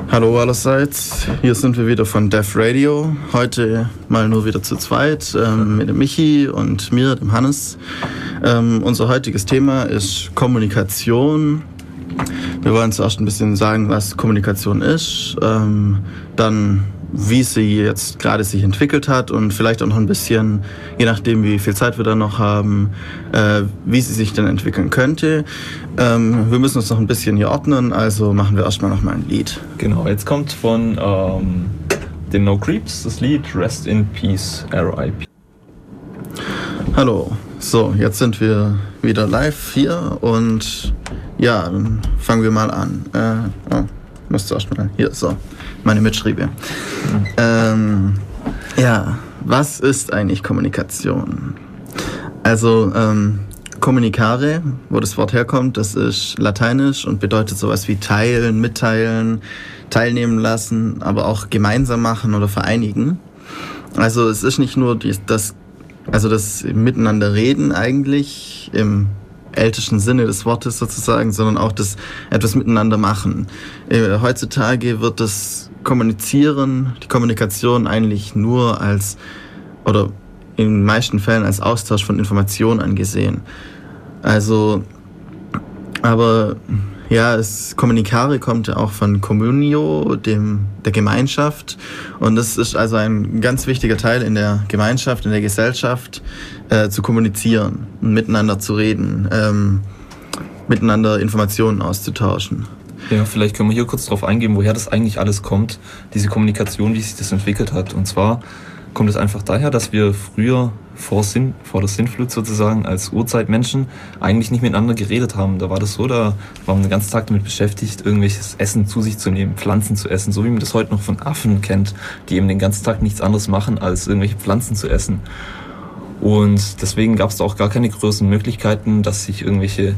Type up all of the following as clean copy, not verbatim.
Hallo allerseits, hier sind wir wieder von Def Radio. Heute mal nur wieder zu zweit, mit dem Michi und mir, dem Hannes. Unser heutiges Thema ist Kommunikation. Wir wollen zuerst ein bisschen sagen, was Kommunikation ist, dann wie sie jetzt gerade sich entwickelt hat und vielleicht auch noch ein bisschen, je nachdem wie viel Zeit wir da noch haben, wie sie sich dann entwickeln könnte. Wir müssen uns noch ein bisschen hier ordnen, also machen wir erstmal noch mal ein Lied. Genau, jetzt kommt von den No Creeps das Lied Rest in Peace, R.I.P. Hallo, so, jetzt sind wir wieder live hier und ja, dann fangen wir mal an. Müsst ihr erstmal hier, so, meine Mitschriebe. Ja, was ist eigentlich Kommunikation? Also, Communicare, wo das Wort herkommt, das ist lateinisch und bedeutet sowas wie teilen, mitteilen, teilnehmen lassen, aber auch gemeinsam machen oder vereinigen. Also es ist nicht nur das Miteinander reden eigentlich im ältesten Sinne des Wortes sozusagen, sondern auch das etwas miteinander machen. Heutzutage wird das die Kommunikation eigentlich nur oder in den meisten Fällen als Austausch von Informationen angesehen. Also, aber ja, Communicare kommt ja auch von Communio, der Gemeinschaft. Und das ist also ein ganz wichtiger Teil in der Gemeinschaft, in der Gesellschaft, zu kommunizieren, miteinander zu reden, miteinander Informationen auszutauschen. Ja, vielleicht können wir hier kurz drauf eingehen, woher das eigentlich alles kommt, diese Kommunikation, wie sich das entwickelt hat. Und zwar kommt es einfach daher, dass wir früher vor der Sintflut sozusagen als Urzeitmenschen eigentlich nicht miteinander geredet haben. Da war das so, da waren wir den ganzen Tag damit beschäftigt, irgendwelches Essen zu sich zu nehmen, Pflanzen zu essen, so wie man das heute noch von Affen kennt, die eben den ganzen Tag nichts anderes machen, als irgendwelche Pflanzen zu essen. Und deswegen gab es da auch gar keine größeren Möglichkeiten, dass sich irgendwelche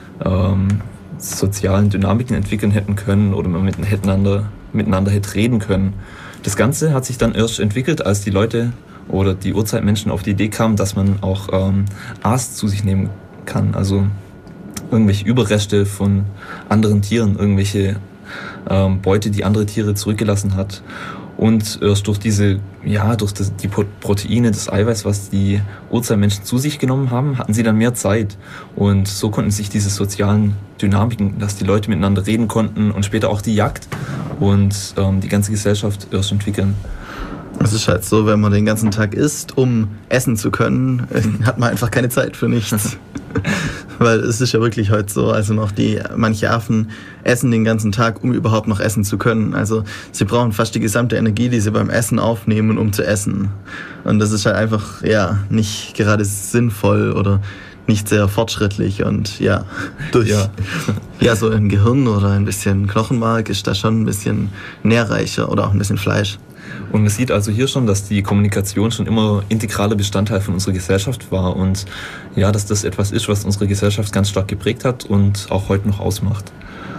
sozialen Dynamiken entwickeln hätten können oder man miteinander hätte reden können. Das Ganze hat sich dann erst entwickelt, als die Leute oder die Urzeitmenschen auf die Idee kamen, dass man auch Aas zu sich nehmen kann, also irgendwelche Überreste von anderen Tieren, irgendwelche Beute, die andere Tiere zurückgelassen hat. Und erst durch die Proteine, das Eiweiß, was die Urzeitmenschen zu sich genommen haben, hatten sie dann mehr Zeit. Und so konnten sich diese sozialen Dynamiken, dass die Leute miteinander reden konnten und später auch die Jagd und die ganze Gesellschaft erst entwickeln. Es ist halt so, wenn man den ganzen Tag isst, um essen zu können, hat man einfach keine Zeit für nichts. Weil es ist ja wirklich heute so, also manche Affen essen den ganzen Tag, um überhaupt noch essen zu können. Also sie brauchen fast die gesamte Energie, die sie beim Essen aufnehmen, um zu essen. Und das ist halt einfach, ja, nicht gerade sinnvoll oder nicht sehr fortschrittlich. Und ja, so ein Gehirn oder ein bisschen Knochenmark ist da schon ein bisschen nährreicher oder auch ein bisschen Fleisch. Und man sieht also hier schon, dass die Kommunikation schon immer integraler Bestandteil von unserer Gesellschaft war und ja, dass das etwas ist, was unsere Gesellschaft ganz stark geprägt hat und auch heute noch ausmacht.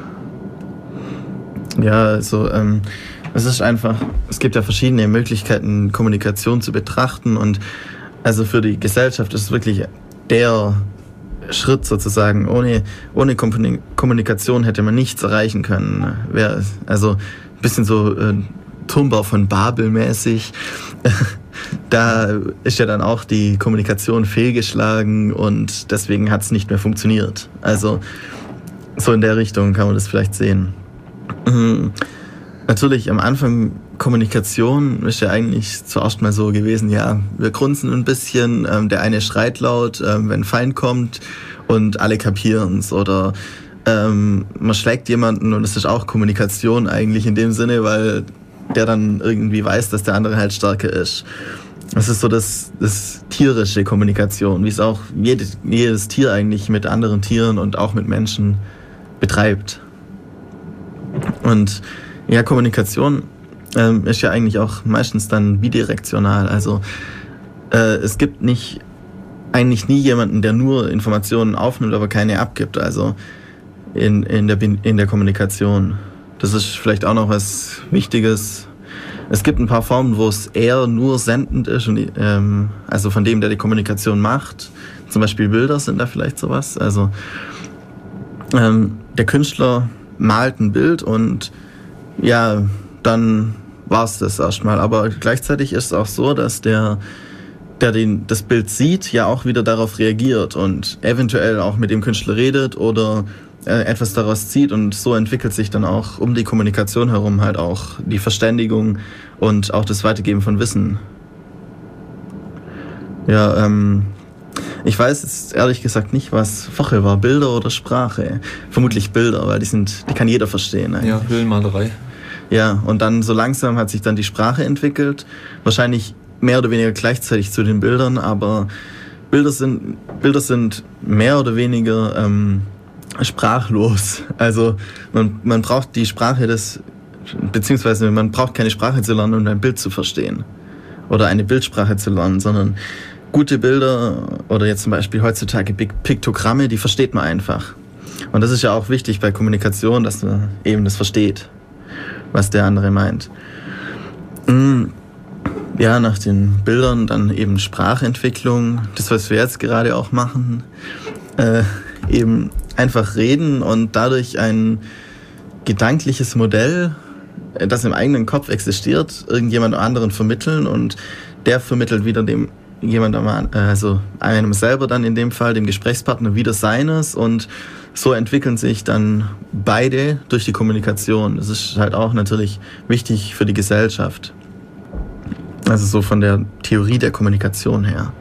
Ja, also es gibt ja verschiedene Möglichkeiten, Kommunikation zu betrachten und also für die Gesellschaft ist es wirklich der Schritt sozusagen. Ohne Kommunikation hätte man nichts erreichen können. Also ein bisschen so Turmbau von Babel mäßig. Da ist ja dann auch die Kommunikation fehlgeschlagen und deswegen hat es nicht mehr funktioniert. Also so in der Richtung kann man das vielleicht sehen. Natürlich am Anfang Kommunikation ist ja eigentlich zuerst mal so gewesen, ja, wir grunzen ein bisschen, der eine schreit laut, wenn ein Feind kommt und alle kapieren's oder man schlägt jemanden und es ist auch Kommunikation eigentlich in dem Sinne, weil der dann irgendwie weiß, dass der andere halt stärker ist. Das ist so das tierische Kommunikation, wie es auch jedes Tier eigentlich mit anderen Tieren und auch mit Menschen betreibt. Und ja, Kommunikation ist ja eigentlich auch meistens dann bidirektional. Also es gibt eigentlich nie jemanden, der nur Informationen aufnimmt, aber keine abgibt. Also in der Kommunikation. Das ist vielleicht auch noch was Wichtiges. Es gibt ein paar Formen, wo es eher nur sendend ist, also von dem, der die Kommunikation macht. Zum Beispiel Bilder sind da vielleicht sowas. Also der Künstler malt ein Bild und ja, dann war es das erstmal. Aber gleichzeitig ist es auch so, dass der das Bild sieht, ja auch wieder darauf reagiert und eventuell auch mit dem Künstler redet oder etwas daraus zieht, und so entwickelt sich dann auch um die Kommunikation herum halt auch die Verständigung und auch das Weitergeben von Wissen. Ja, ich weiß jetzt ehrlich gesagt nicht, was Fachel war, Bilder oder Sprache. Vermutlich Bilder, weil die kann jeder verstehen eigentlich. Ja, Höhlenmalerei. Ja, und dann so langsam hat sich dann die Sprache entwickelt. Wahrscheinlich mehr oder weniger gleichzeitig zu den Bildern, aber Bilder sind mehr oder weniger sprachlos. Also man braucht die Sprache beziehungsweise man braucht keine Sprache zu lernen, um ein Bild zu verstehen. Oder eine Bildsprache zu lernen, sondern gute Bilder oder jetzt zum Beispiel heutzutage Piktogramme, die versteht man einfach. Und das ist ja auch wichtig bei Kommunikation, dass man eben das versteht, was der andere meint. Ja, nach den Bildern dann eben Sprachentwicklung, das, was wir jetzt gerade auch machen, eben einfach reden und dadurch ein gedankliches Modell, das im eigenen Kopf existiert, irgendjemand anderen vermitteln, und der vermittelt wieder einem selber dann in dem Fall, dem Gesprächspartner, wieder seines, und so entwickeln sich dann beide durch die Kommunikation. Das ist halt auch natürlich wichtig für die Gesellschaft. Also so von der Theorie der Kommunikation her.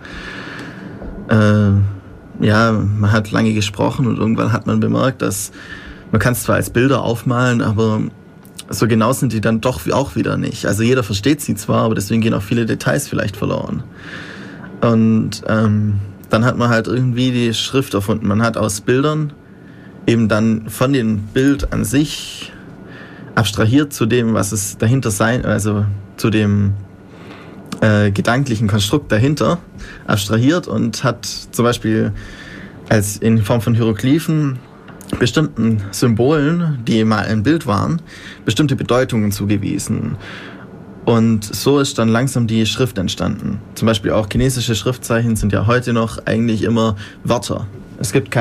Ja, man hat lange gesprochen und irgendwann hat man bemerkt, dass man kann es zwar als Bilder aufmalen, aber so genau sind die dann doch auch wieder nicht. Also jeder versteht sie zwar, aber deswegen gehen auch viele Details vielleicht verloren. Und dann hat man halt irgendwie die Schrift erfunden. Man hat aus Bildern eben dann von dem Bild an sich abstrahiert zu dem, was es dahinter sein, also zu dem gedanklichen Konstrukt dahinter abstrahiert und hat zum Beispiel als in Form von Hieroglyphen bestimmten Symbolen, die mal ein Bild waren, bestimmte Bedeutungen zugewiesen. Und so ist dann langsam die Schrift entstanden. Zum Beispiel auch chinesische Schriftzeichen sind ja heute noch eigentlich immer Wörter. Es gibt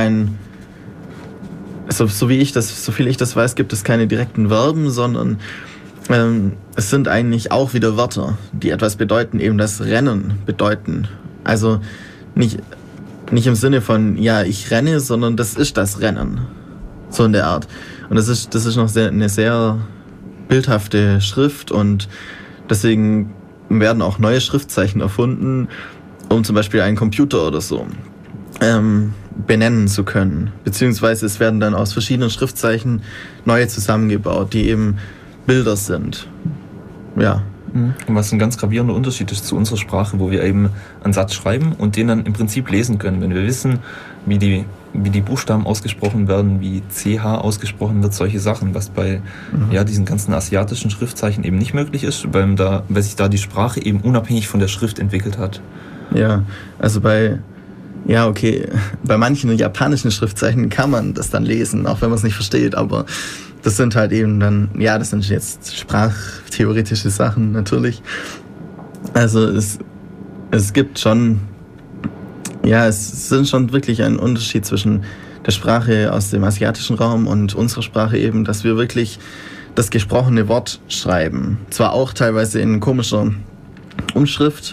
so viel ich das weiß, gibt es keine direkten Verben, sondern es sind eigentlich auch wieder Wörter, die etwas bedeuten, eben das Rennen bedeuten. Also nicht im Sinne von, ja, ich renne, sondern das ist das Rennen. So in der Art. Und das ist noch eine sehr bildhafte Schrift, und deswegen werden auch neue Schriftzeichen erfunden, um zum Beispiel einen Computer oder so benennen zu können. Beziehungsweise es werden dann aus verschiedenen Schriftzeichen neue zusammengebaut, die eben Bilder sind. Ja. Und was ein ganz gravierender Unterschied ist zu unserer Sprache, wo wir eben einen Satz schreiben und den dann im Prinzip lesen können. Wenn wir wissen, wie die Buchstaben ausgesprochen werden, wie CH ausgesprochen wird, solche Sachen, was bei diesen ganzen asiatischen Schriftzeichen eben nicht möglich ist, weil sich da die Sprache eben unabhängig von der Schrift entwickelt hat. Ja, also bei manchen japanischen Schriftzeichen kann man das dann lesen, auch wenn man es nicht versteht, aber das sind halt eben dann, ja, das sind jetzt sprachtheoretische Sachen natürlich. Also es gibt schon, ja, es sind schon wirklich ein Unterschied zwischen der Sprache aus dem asiatischen Raum und unserer Sprache eben, dass wir wirklich das gesprochene Wort schreiben. Zwar auch teilweise in komischer Umschrift,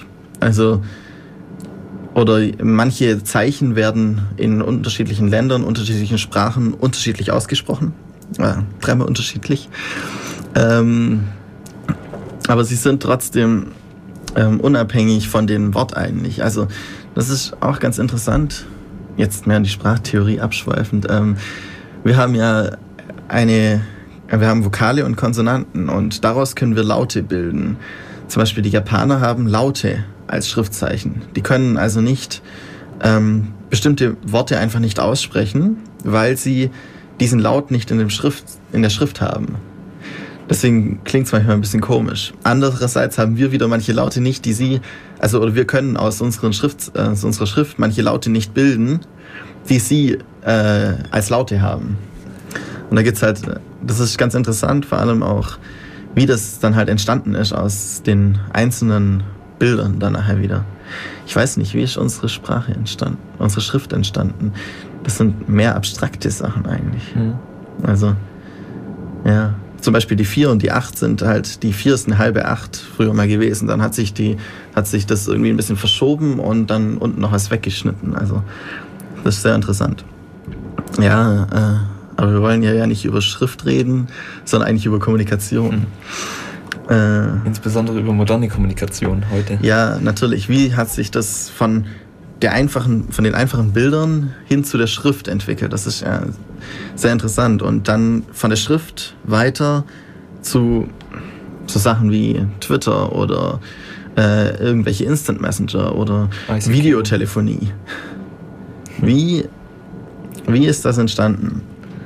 oder manche Zeichen werden in unterschiedlichen Ländern, unterschiedlichen Sprachen unterschiedlich ausgesprochen. Dreimal unterschiedlich. Aber sie sind trotzdem unabhängig von dem Wort eigentlich. Also das ist auch ganz interessant, jetzt mehr in die Sprachtheorie abschweifend. Wir haben Vokale und Konsonanten, und daraus können wir Laute bilden. Zum Beispiel die Japaner haben Laute als Schriftzeichen. Die können also nicht bestimmte Worte einfach nicht aussprechen, weil sie diesen Laut nicht in der Schrift haben. Deswegen klingt es manchmal ein bisschen komisch. Andererseits haben wir wieder manche Laute nicht, oder wir können aus unserer Schrift manche Laute nicht bilden, die sie als Laute haben. Und da gibt's halt, das ist ganz interessant, vor allem auch, wie das dann halt entstanden ist aus den einzelnen Bildern dann nachher wieder. Ich weiß nicht, wie ist unsere Sprache entstanden, unsere Schrift entstanden? Das sind mehr abstrakte Sachen eigentlich. Also, ja. zum Beispiel die 4 und die 8 sind halt, die 4 ist eine halbe 8 früher mal gewesen. Dann hat sich das irgendwie ein bisschen verschoben und dann unten noch was weggeschnitten. Also das ist sehr interessant. Ja, aber wir wollen ja nicht über Schrift reden, sondern eigentlich über Kommunikation. Insbesondere über moderne Kommunikation heute. Ja, natürlich. Wie hat sich das von den einfachen Bildern hin zu der Schrift entwickelt? Das ist ja sehr interessant. Und dann von der Schrift weiter zu Sachen wie Twitter oder irgendwelche Instant Messenger oder ICQ. Videotelefonie. Wie ist das entstanden?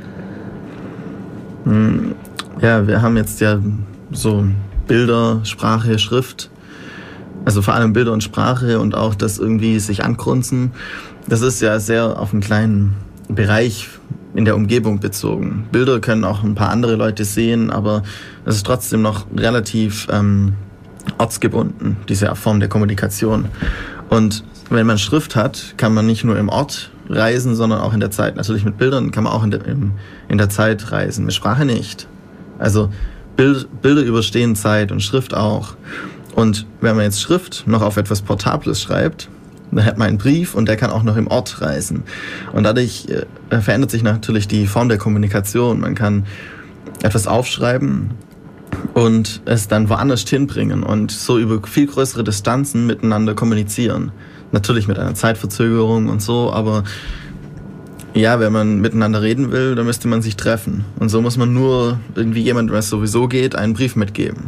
Ja, wir haben jetzt ja so Bilder, Sprache, Schrift, also vor allem Bilder und Sprache und auch das irgendwie sich angrunzen. Das ist ja sehr auf einen kleinen Bereich in der Umgebung bezogen. Bilder können auch ein paar andere Leute sehen, aber es ist trotzdem noch relativ ortsgebunden, diese Form der Kommunikation. Und wenn man Schrift hat, kann man nicht nur im Ort reisen, sondern auch in der Zeit. Natürlich mit Bildern kann man auch in der Zeit reisen, mit Sprache nicht. Also Bilder überstehen Zeit und Schrift auch. Und wenn man jetzt Schrift noch auf etwas Portables schreibt, dann hat man einen Brief und der kann auch noch im Ort reisen. Und dadurch verändert sich natürlich die Form der Kommunikation. Man kann etwas aufschreiben und es dann woanders hinbringen und so über viel größere Distanzen miteinander kommunizieren. Natürlich mit einer Zeitverzögerung und so, aber ja, wenn man miteinander reden will, dann müsste man sich treffen. Und so muss man nur irgendwie jemandem, was sowieso geht, einen Brief mitgeben.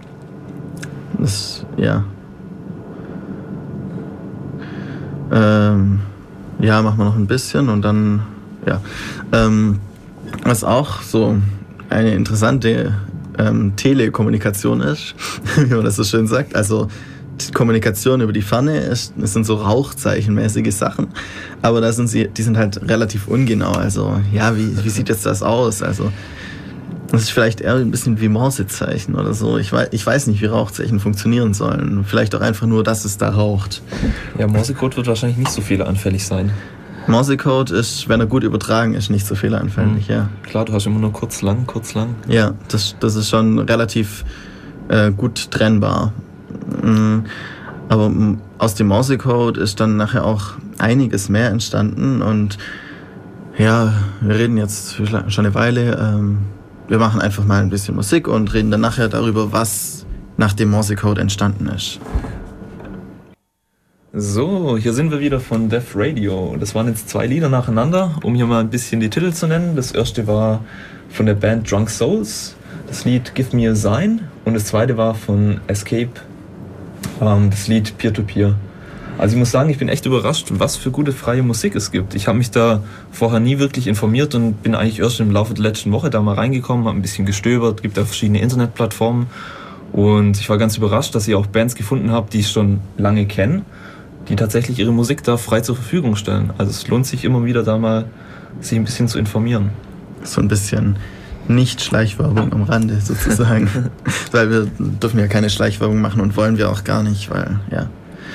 Das, ja. Ja, machen wir noch ein bisschen und dann, ja. Was auch so eine interessante Telekommunikation ist, wie man das so schön sagt, also die Kommunikation über die Ferne das sind so rauchzeichenmäßige Sachen, aber die sind halt relativ ungenau. Also ja, wie sieht jetzt das aus? Also das ist vielleicht eher ein bisschen wie Morsezeichen oder so. Ich weiß nicht, wie Rauchzeichen funktionieren sollen. Vielleicht auch einfach nur, dass es da raucht. Ja, Morsecode wird wahrscheinlich nicht so fehleranfällig sein. Morsecode ist, wenn er gut übertragen ist, nicht so fehleranfällig, ja. Klar, du hast immer nur kurz, lang. Ja, das ist schon relativ gut trennbar. Aber aus dem Morsecode ist dann nachher auch einiges mehr entstanden und ja, wir reden jetzt schon eine Weile, wir machen einfach mal ein bisschen Musik und reden dann nachher darüber, was nach dem Morsecode entstanden ist. So, hier sind wir wieder von Def Radio. Das waren jetzt 2 Lieder nacheinander, um hier mal ein bisschen die Titel zu nennen. Das erste war von der Band Drunk Souls, das Lied Give Me a Sign, und das zweite war von Escape, das Lied Peer-to-Peer. Also ich muss sagen, ich bin echt überrascht, was für gute freie Musik es gibt. Ich habe mich da vorher nie wirklich informiert und bin eigentlich erst im Laufe der letzten Woche da mal reingekommen, habe ein bisschen gestöbert, gibt da verschiedene Internetplattformen und ich war ganz überrascht, dass ich auch Bands gefunden habe, die ich schon lange kenne, die tatsächlich ihre Musik da frei zur Verfügung stellen. Also es lohnt sich immer wieder da mal, sich ein bisschen zu informieren. So ein bisschen Nicht-Schleichwerbung am Rande sozusagen. Weil wir dürfen ja keine Schleichwerbung machen und wollen wir auch gar nicht, weil, ja.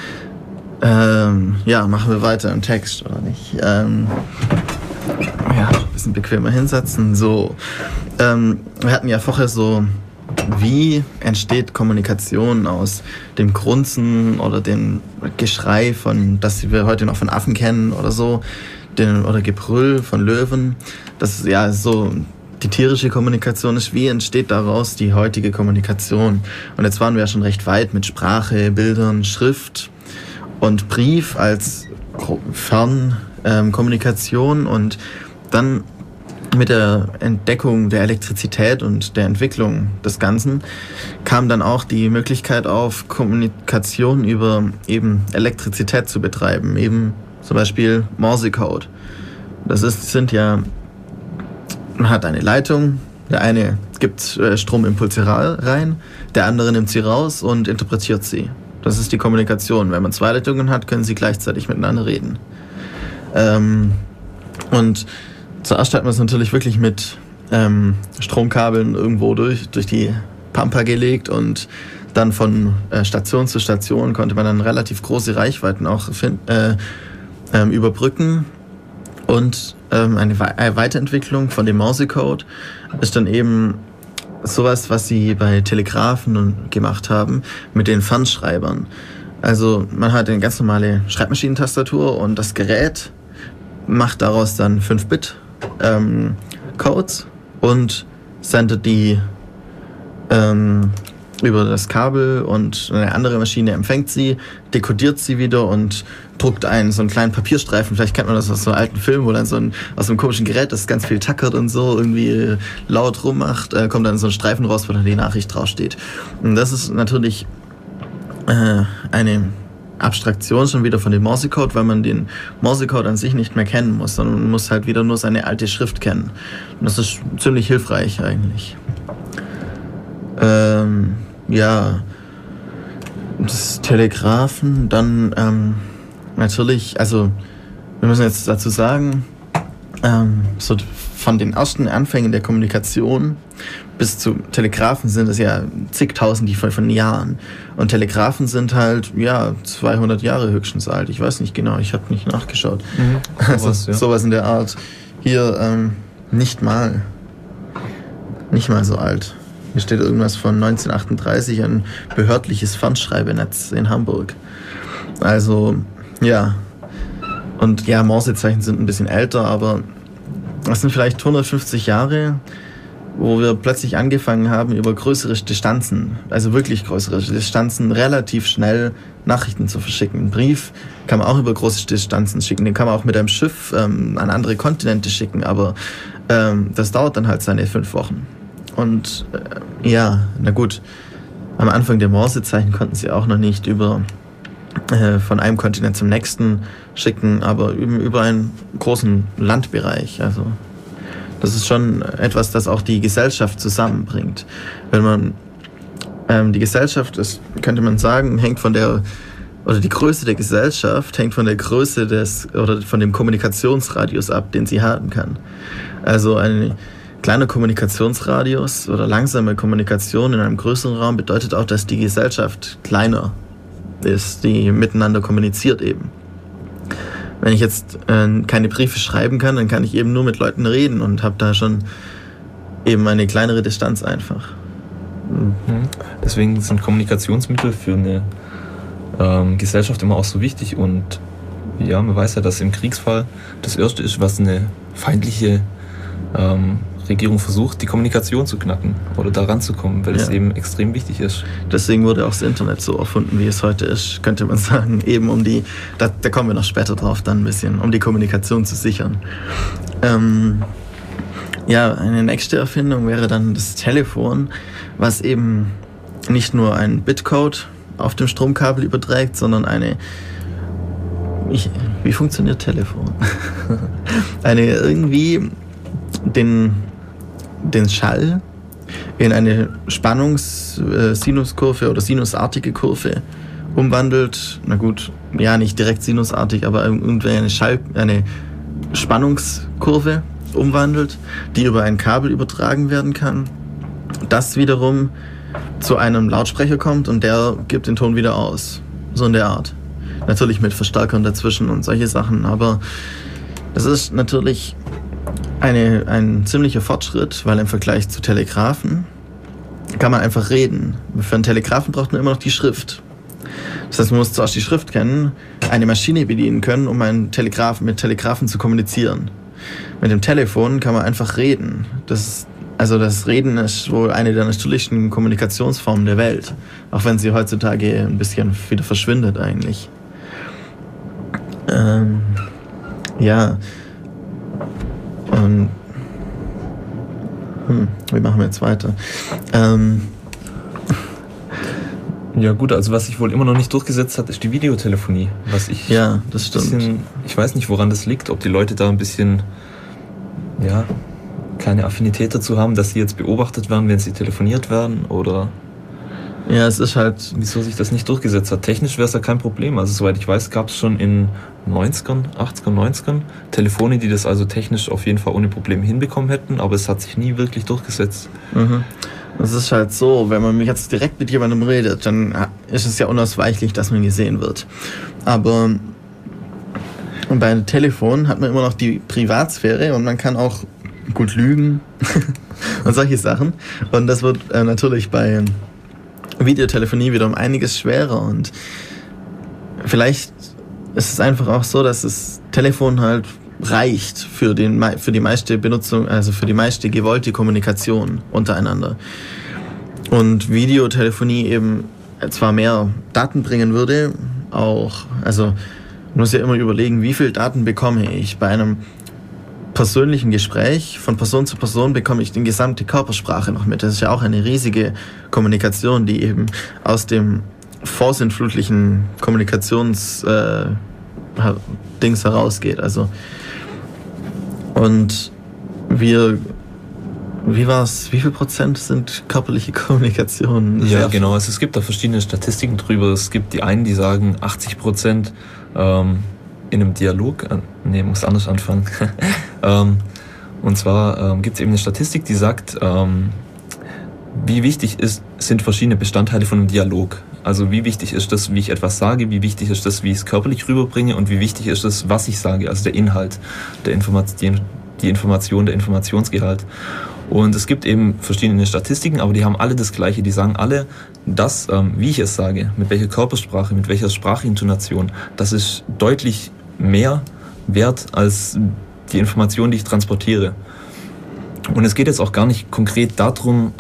Ja, machen wir weiter im Text, oder nicht? Ja, ein bisschen bequemer hinsetzen. So, wir hatten ja vorher so, wie entsteht Kommunikation aus dem Grunzen oder dem Geschrei das wir heute noch von Affen kennen oder so, oder Gebrüll von Löwen. Das ist ja so die tierische Kommunikation ist. Wie entsteht daraus die heutige Kommunikation? Und jetzt waren wir ja schon recht weit mit Sprache, Bildern, Schrift und Brief als Fernkommunikation und dann mit der Entdeckung der Elektrizität und der Entwicklung des Ganzen kam dann auch die Möglichkeit auf, Kommunikation über eben Elektrizität zu betreiben, eben zum Beispiel Morsecode. Man hat eine Leitung, der eine gibt Stromimpulse rein, der andere nimmt sie raus und interpretiert sie. Das ist die Kommunikation. Wenn man 2 Leitungen hat, können sie gleichzeitig miteinander reden. Und zuerst hat man es natürlich wirklich mit Stromkabeln irgendwo durch die Pampa gelegt und dann von Station zu Station konnte man dann relativ große Reichweiten auch überbrücken. Und eine Weiterentwicklung von dem Morsecode ist dann eben sowas, was sie bei Telegrafen gemacht haben, mit den Fernschreibern. Also man hat eine ganz normale Schreibmaschinentastatur und das Gerät macht daraus dann 5-Bit Codes und sendet die über das Kabel, und eine andere Maschine empfängt sie, dekodiert sie wieder und druckt so einen kleinen Papierstreifen. Vielleicht kennt man das aus so einem alten Film, wo dann aus so einem komischen Gerät, das ganz viel tackert und so, irgendwie laut rummacht, kommt dann so ein Streifen raus, wo dann die Nachricht draufsteht. Und das ist natürlich eine Abstraktion schon wieder von dem Morsecode, weil man den Morsecode an sich nicht mehr kennen muss, sondern man muss halt wieder nur seine alte Schrift kennen. Und das ist ziemlich hilfreich eigentlich. Ja, das Telegrafen, dann natürlich, also wir müssen jetzt dazu sagen, so von den ersten Anfängen der Kommunikation bis zu Telegrafen sind es ja zigtausende von Jahren. Und Telegrafen sind halt, 200 Jahre höchstens alt. Ich weiß nicht genau, ich habe nicht nachgeschaut. Sowas in der Art. Hier nicht mal so alt. Hier steht irgendwas von 1938, ein behördliches Fernschreibenetz in Hamburg. Also, ja. Und ja, Morsezeichen sind ein bisschen älter, aber das sind vielleicht 150 Jahre, wo wir plötzlich angefangen haben, über größere Distanzen, also wirklich größere Distanzen, relativ schnell Nachrichten zu verschicken. Einen Brief kann man auch über große Distanzen schicken, den kann man auch mit einem Schiff an andere Kontinente schicken, aber das dauert dann halt seine 5 Wochen. Und na gut, am Anfang der Morsezeichen konnten sie auch noch nicht von einem Kontinent zum nächsten schicken, aber über einen großen Landbereich. Also das ist schon etwas, das auch die Gesellschaft zusammenbringt. Wenn man die Gesellschaft, das könnte man sagen, die Größe der Gesellschaft hängt von der Größe von dem Kommunikationsradius ab, den sie haben kann. Also ein kleiner Kommunikationsradius oder langsame Kommunikation in einem größeren Raum bedeutet auch, dass die Gesellschaft kleiner ist, die miteinander kommuniziert eben. Wenn ich jetzt keine Briefe schreiben kann, dann kann ich eben nur mit Leuten reden und habe da schon eben eine kleinere Distanz einfach. Deswegen sind Kommunikationsmittel für eine Gesellschaft immer auch so wichtig, und ja, man weiß ja, dass im Kriegsfall das Erste ist, was eine feindliche Regierung versucht, die Kommunikation zu knacken oder da ranzukommen, weil es eben extrem wichtig ist. Deswegen wurde auch das Internet so erfunden, wie es heute ist, könnte man sagen, eben da kommen wir noch später drauf dann ein bisschen, um die Kommunikation zu sichern. Eine nächste Erfindung wäre dann das Telefon, was eben nicht nur einen Bitcode auf dem Stromkabel überträgt, sondern wie funktioniert Telefon? Irgendwie den Schall in eine Spannungs-Sinuskurve oder sinusartige Kurve umwandelt. Na gut, ja, nicht direkt sinusartig, aber irgendwie eine Spannungskurve umwandelt, die über ein Kabel übertragen werden kann. Das wiederum zu einem Lautsprecher kommt und der gibt den Ton wieder aus. So in der Art. Natürlich mit Verstärkern dazwischen und solche Sachen, aber das ist natürlich ein ziemlicher Fortschritt, weil im Vergleich zu Telegrafen kann man einfach reden. Für einen Telegrafen braucht man immer noch die Schrift. Das heißt, man muss zuerst die Schrift kennen, eine Maschine bedienen können, um mit Telegrafen zu kommunizieren. Mit dem Telefon kann man einfach reden. Das Reden ist wohl eine der natürlichsten Kommunikationsformen der Welt, auch wenn sie heutzutage ein bisschen wieder verschwindet eigentlich. Und wie machen wir jetzt weiter? Ja gut, also was sich wohl immer noch nicht durchgesetzt hat, ist die Videotelefonie. Das stimmt. Ich weiß nicht, woran das liegt, ob die Leute da ein bisschen, keine Affinität dazu haben, dass sie jetzt beobachtet werden, wenn sie telefoniert werden, oder... Ja, es ist halt... Wieso sich das nicht durchgesetzt hat. Technisch wäre es ja kein Problem. Also soweit ich weiß, gab es schon in 80ern, 90ern Telefone, die das also technisch auf jeden Fall ohne Probleme hinbekommen hätten, aber es hat sich nie wirklich durchgesetzt. Es ist halt so, wenn man jetzt direkt mit jemandem redet, dann ist es ja unausweichlich, dass man gesehen wird. Aber bei Telefon hat man immer noch die Privatsphäre und man kann auch gut lügen. und solche Sachen. Und das wird natürlich bei Videotelefonie wieder um einiges schwerer. Und vielleicht ist es einfach auch so, dass das Telefon halt reicht für die meiste Benutzung, also für die meiste gewollte Kommunikation untereinander. Und Videotelefonie eben zwar mehr Daten bringen würde, auch, also man muss ja immer überlegen, wie viel Daten bekomme ich. Bei einem persönlichen Gespräch von Person zu Person bekomme ich die gesamte Körpersprache noch mit. Das ist ja auch eine riesige Kommunikation, die eben aus dem vorsinnflutlichen Kommunikationsdings herausgeht. Also und wie viel Prozent sind körperliche Kommunikation? Ja, genau. Also es gibt da verschiedene Statistiken drüber. Es gibt die einen, die sagen 80% in einem Dialog. Nee, muss anders anfangen. Und zwar gibt es eben eine Statistik, die sagt, wie wichtig sind verschiedene Bestandteile von einem Dialog. Also wie wichtig ist das, wie ich etwas sage, wie wichtig ist das, wie ich es körperlich rüberbringe und wie wichtig ist das, was ich sage, also der Inhalt, die Information, der Informationsgehalt. Und es gibt eben verschiedene Statistiken, aber die haben alle das Gleiche. Die sagen alle, dass, wie ich es sage, mit welcher Körpersprache, mit welcher Sprachintonation, das ist deutlich mehr wert als die Information, die ich transportiere. Und es geht jetzt auch gar nicht konkret darum,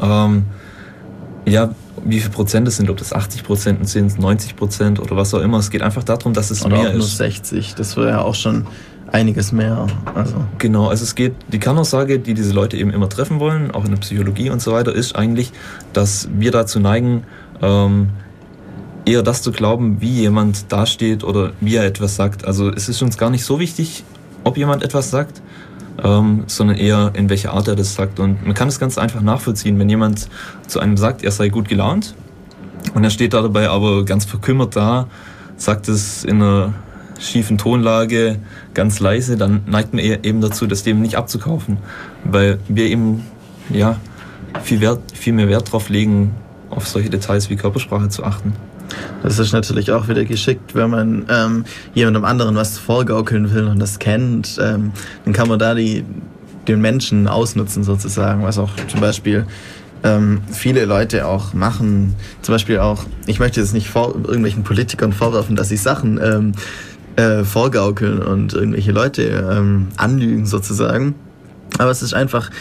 wie viel Prozent es sind, ob das 80% sind, 90% oder was auch immer. Es geht einfach darum, dass es oder mehr auch nur ist. 60, das wäre ja auch schon einiges mehr. Also. Genau, also es geht, die Kernaussage, die diese Leute eben immer treffen wollen, auch in der Psychologie und so weiter, ist eigentlich, dass wir dazu neigen, eher das zu glauben, wie jemand dasteht oder wie er etwas sagt. Also es ist uns gar nicht so wichtig, ob jemand etwas sagt, sondern eher in welcher Art er das sagt. Und man kann es ganz einfach nachvollziehen, wenn jemand zu einem sagt, er sei gut gelaunt und er steht da dabei aber ganz verkümmert da, sagt es in einer schiefen Tonlage, ganz leise, dann neigt man eben dazu, das dem nicht abzukaufen, weil wir eben viel mehr Wert drauf legen, auf solche Details wie Körpersprache zu achten. Das ist natürlich auch wieder geschickt, wenn man jemandem anderen was vorgaukeln will und das kennt, dann kann man da den Menschen ausnutzen sozusagen, was auch zum Beispiel viele Leute auch machen. Zum Beispiel auch, ich möchte jetzt nicht irgendwelchen Politikern vorwerfen, dass sie Sachen vorgaukeln und irgendwelche Leute anlügen sozusagen, aber es ist einfach,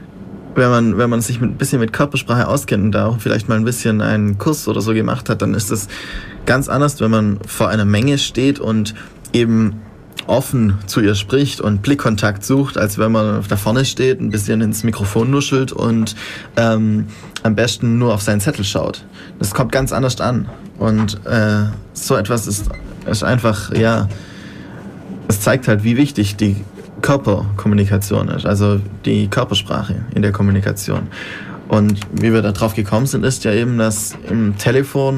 wenn man sich ein bisschen mit Körpersprache auskennt und da auch vielleicht mal ein bisschen einen Kurs oder so gemacht hat, dann ist das ganz anders, wenn man vor einer Menge steht und eben offen zu ihr spricht und Blickkontakt sucht, als wenn man da vorne steht, ein bisschen ins Mikrofon nuschelt und am besten nur auf seinen Zettel schaut. Das kommt ganz anders an. Und so etwas ist einfach, ja, es zeigt halt, wie wichtig die Körperkommunikation ist, also die Körpersprache in der Kommunikation. Und wie wir da drauf gekommen sind, ist ja eben, dass im Telefon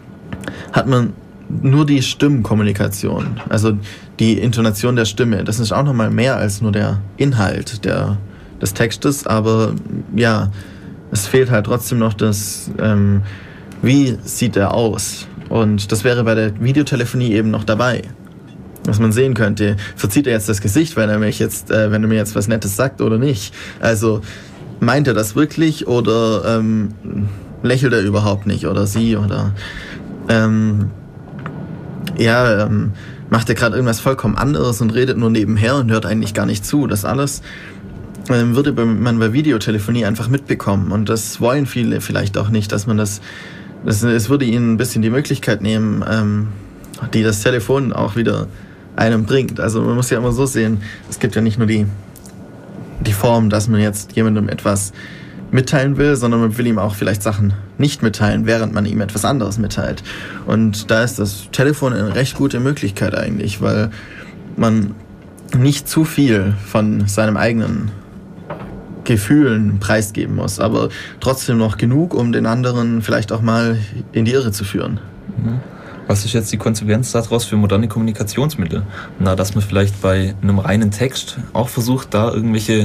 hat man nur die Stimmkommunikation, also die Intonation der Stimme. Das ist auch nochmal mehr als nur der Inhalt des Textes, aber ja, es fehlt halt trotzdem noch das, wie sieht er aus? Und das wäre bei der Videotelefonie eben noch dabei. Was man sehen könnte, verzieht er jetzt das Gesicht, wenn er mir jetzt was Nettes sagt oder nicht? Also meint er das wirklich oder lächelt er überhaupt nicht oder sie oder macht er gerade irgendwas vollkommen anderes und redet nur nebenher und hört eigentlich gar nicht zu. Das alles würde man bei Videotelefonie einfach mitbekommen und das wollen viele vielleicht auch nicht, dass man es würde ihnen ein bisschen die Möglichkeit nehmen, die das Telefon auch wieder einem bringt. Also man muss ja immer so sehen, es gibt ja nicht nur die Form, dass man jetzt jemandem etwas mitteilen will, sondern man will ihm auch vielleicht Sachen nicht mitteilen, während man ihm etwas anderes mitteilt. Und da ist das Telefon eine recht gute Möglichkeit eigentlich, weil man nicht zu viel von seinem eigenen Gefühlen preisgeben muss, aber trotzdem noch genug, um den anderen vielleicht auch mal in die Irre zu führen. Was ist jetzt die Konsequenz daraus für moderne Kommunikationsmittel? Na, dass man vielleicht bei einem reinen Text auch versucht, da irgendwelche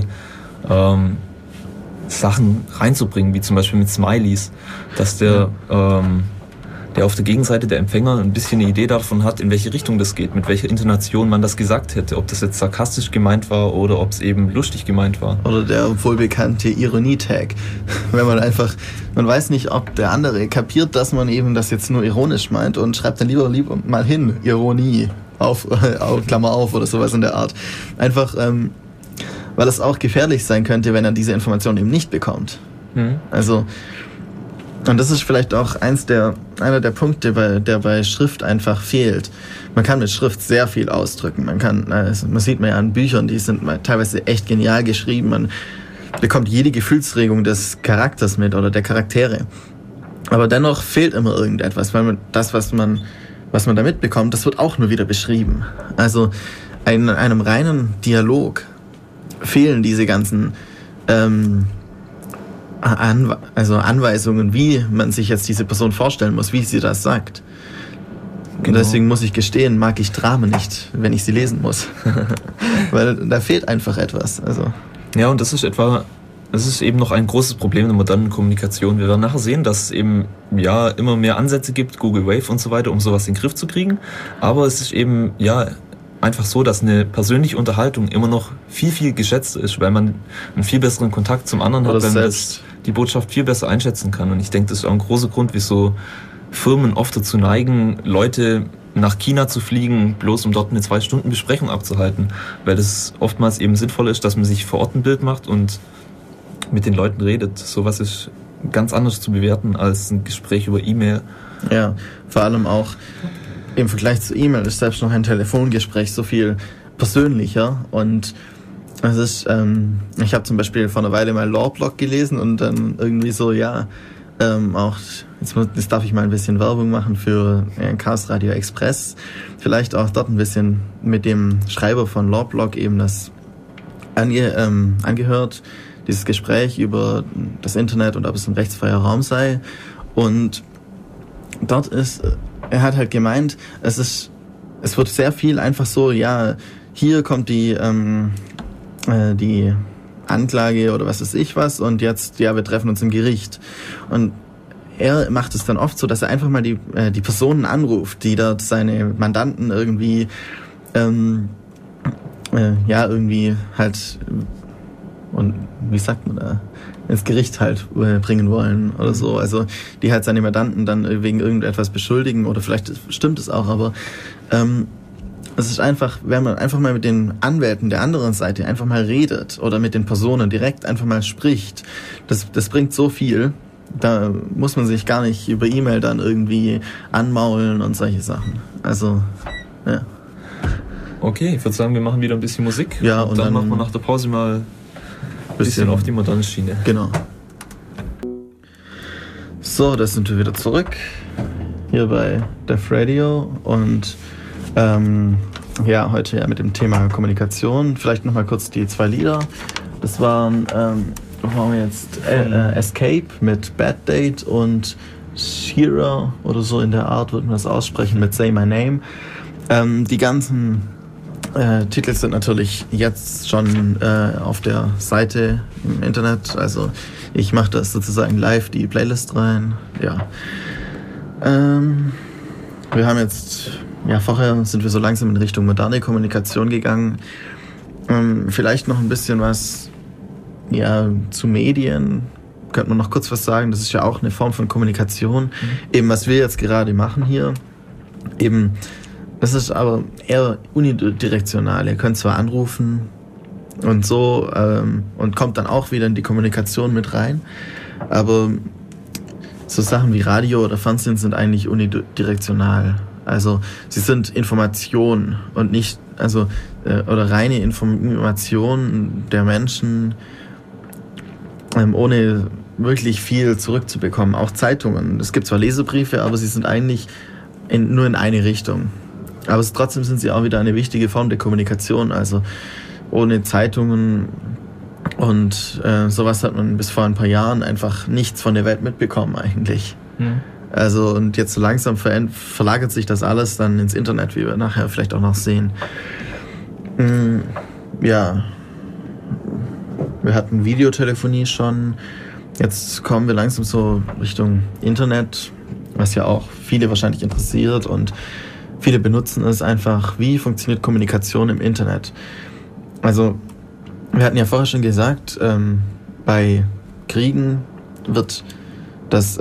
Sachen reinzubringen, wie zum Beispiel mit Smileys, dass der auf der Gegenseite, der Empfänger, ein bisschen eine Idee davon hat, in welche Richtung das geht, mit welcher Intonation man das gesagt hätte, ob das jetzt sarkastisch gemeint war oder ob es eben lustig gemeint war. Oder der wohlbekannte Ironie-Tag. Wenn man man weiß nicht, ob der andere kapiert, dass man eben das jetzt nur ironisch meint und schreibt dann lieber mal hin, Ironie, Klammer auf oder sowas in der Art. Einfach, weil es auch gefährlich sein könnte, wenn er diese Information eben nicht bekommt. Also, und das ist vielleicht auch einer der Punkte, der bei Schrift einfach fehlt. Man kann mit Schrift sehr viel ausdrücken. Man sieht ja an Büchern, die sind teilweise echt genial geschrieben. Man bekommt jede Gefühlsregung des Charakters mit oder der Charaktere. Aber dennoch fehlt immer irgendetwas, weil was man da mitbekommt, das wird auch nur wieder beschrieben. Also in einem reinen Dialog fehlen diese ganzen Anweisungen, wie man sich jetzt diese Person vorstellen muss, wie sie das sagt. Genau. Und deswegen muss ich gestehen, mag ich Dramen nicht, wenn ich sie lesen muss. Weil da fehlt einfach etwas. Also. Ja, und das ist eben noch ein großes Problem in der modernen Kommunikation. Wir werden nachher sehen, dass es eben immer mehr Ansätze gibt, Google Wave und so weiter, um sowas in den Griff zu kriegen. Aber es ist eben einfach so, dass eine persönliche Unterhaltung immer noch viel, viel geschätzt ist, weil man einen viel besseren Kontakt zum anderen hat, wenn man die Botschaft viel besser einschätzen kann. Und ich denke, das ist auch ein großer Grund, wieso Firmen oft dazu neigen, Leute nach China zu fliegen, bloß um dort eine 2-Stunden-Besprechung abzuhalten, weil das oftmals eben sinnvoll ist, dass man sich vor Ort ein Bild macht und mit den Leuten redet. Sowas ist ganz anders zu bewerten als ein Gespräch über E-Mail. Ja, vor allem auch im Vergleich zu E-Mail ist selbst noch ein Telefongespräch so viel persönlicher und es ist, ich habe zum Beispiel vor einer Weile mal Lawblog gelesen und dann irgendwie so, auch, jetzt darf ich mal ein bisschen Werbung machen für Chaos Radio Express, vielleicht auch dort ein bisschen mit dem Schreiber von Lawblog eben das angehört, dieses Gespräch über das Internet und ob es ein rechtsfreier Raum sei. Und dort er hat halt gemeint, es wird sehr viel einfach so, hier kommt die Anklage oder was weiß ich was und jetzt, wir treffen uns im Gericht. Und er macht es dann oft so, dass er einfach mal die Personen anruft, die dort seine Mandanten irgendwie irgendwie halt, und wie sagt man da, ins Gericht halt bringen wollen oder so. Also die halt seine Mandanten dann wegen irgendetwas beschuldigen oder vielleicht stimmt es auch, aber es ist einfach, wenn man einfach mal mit den Anwälten der anderen Seite einfach mal redet oder mit den Personen direkt einfach mal spricht, das bringt so viel. Da muss man sich gar nicht über E-Mail dann irgendwie anmaulen und solche Sachen. Also, ja. Okay, ich würde sagen, wir machen wieder ein bisschen Musik. Ja, und dann machen wir nach der Pause mal ein bisschen auf die moderne Schiene. Genau. So, da sind wir wieder zurück. Hier bei Def Radio und heute mit dem Thema Kommunikation. Vielleicht nochmal kurz die 2 Lieder. Das waren jetzt Escape mit Bad Date und Shearer oder so in der Art, würde man das aussprechen, mit Say My Name. Die ganzen Titel sind natürlich jetzt schon auf der Seite im Internet. Also ich mache das sozusagen live, die Playlist rein. Ja. Wir haben jetzt, vorher sind wir so langsam in Richtung moderne Kommunikation gegangen. Vielleicht noch ein bisschen was zu Medien. Könnte man noch kurz was sagen. Das ist ja auch eine Form von Kommunikation. Eben was wir jetzt gerade machen hier. Eben, das ist aber eher unidirektional. Ihr könnt zwar anrufen und so und kommt dann auch wieder in die Kommunikation mit rein, aber so Sachen wie Radio oder Fernsehen sind eigentlich unidirektional. Also sie sind Information und nicht, oder reine Information der Menschen, ohne wirklich viel zurückzubekommen. Auch Zeitungen. Es gibt zwar Leserbriefe, aber sie sind eigentlich nur in eine Richtung. Aber trotzdem sind sie auch wieder eine wichtige Form der Kommunikation. Also ohne Zeitungen und sowas hat man bis vor ein paar Jahren einfach nichts von der Welt mitbekommen eigentlich. Mhm. Also und jetzt so langsam verlagert sich das alles dann ins Internet, wie wir nachher vielleicht auch noch sehen. Ja, wir hatten Videotelefonie schon. Jetzt kommen wir langsam so Richtung Internet was ja auch viele wahrscheinlich interessiert und viele benutzen es einfach, wie funktioniert Kommunikation im Internet. Also wir hatten ja vorher schon gesagt, bei Kriegen wird das,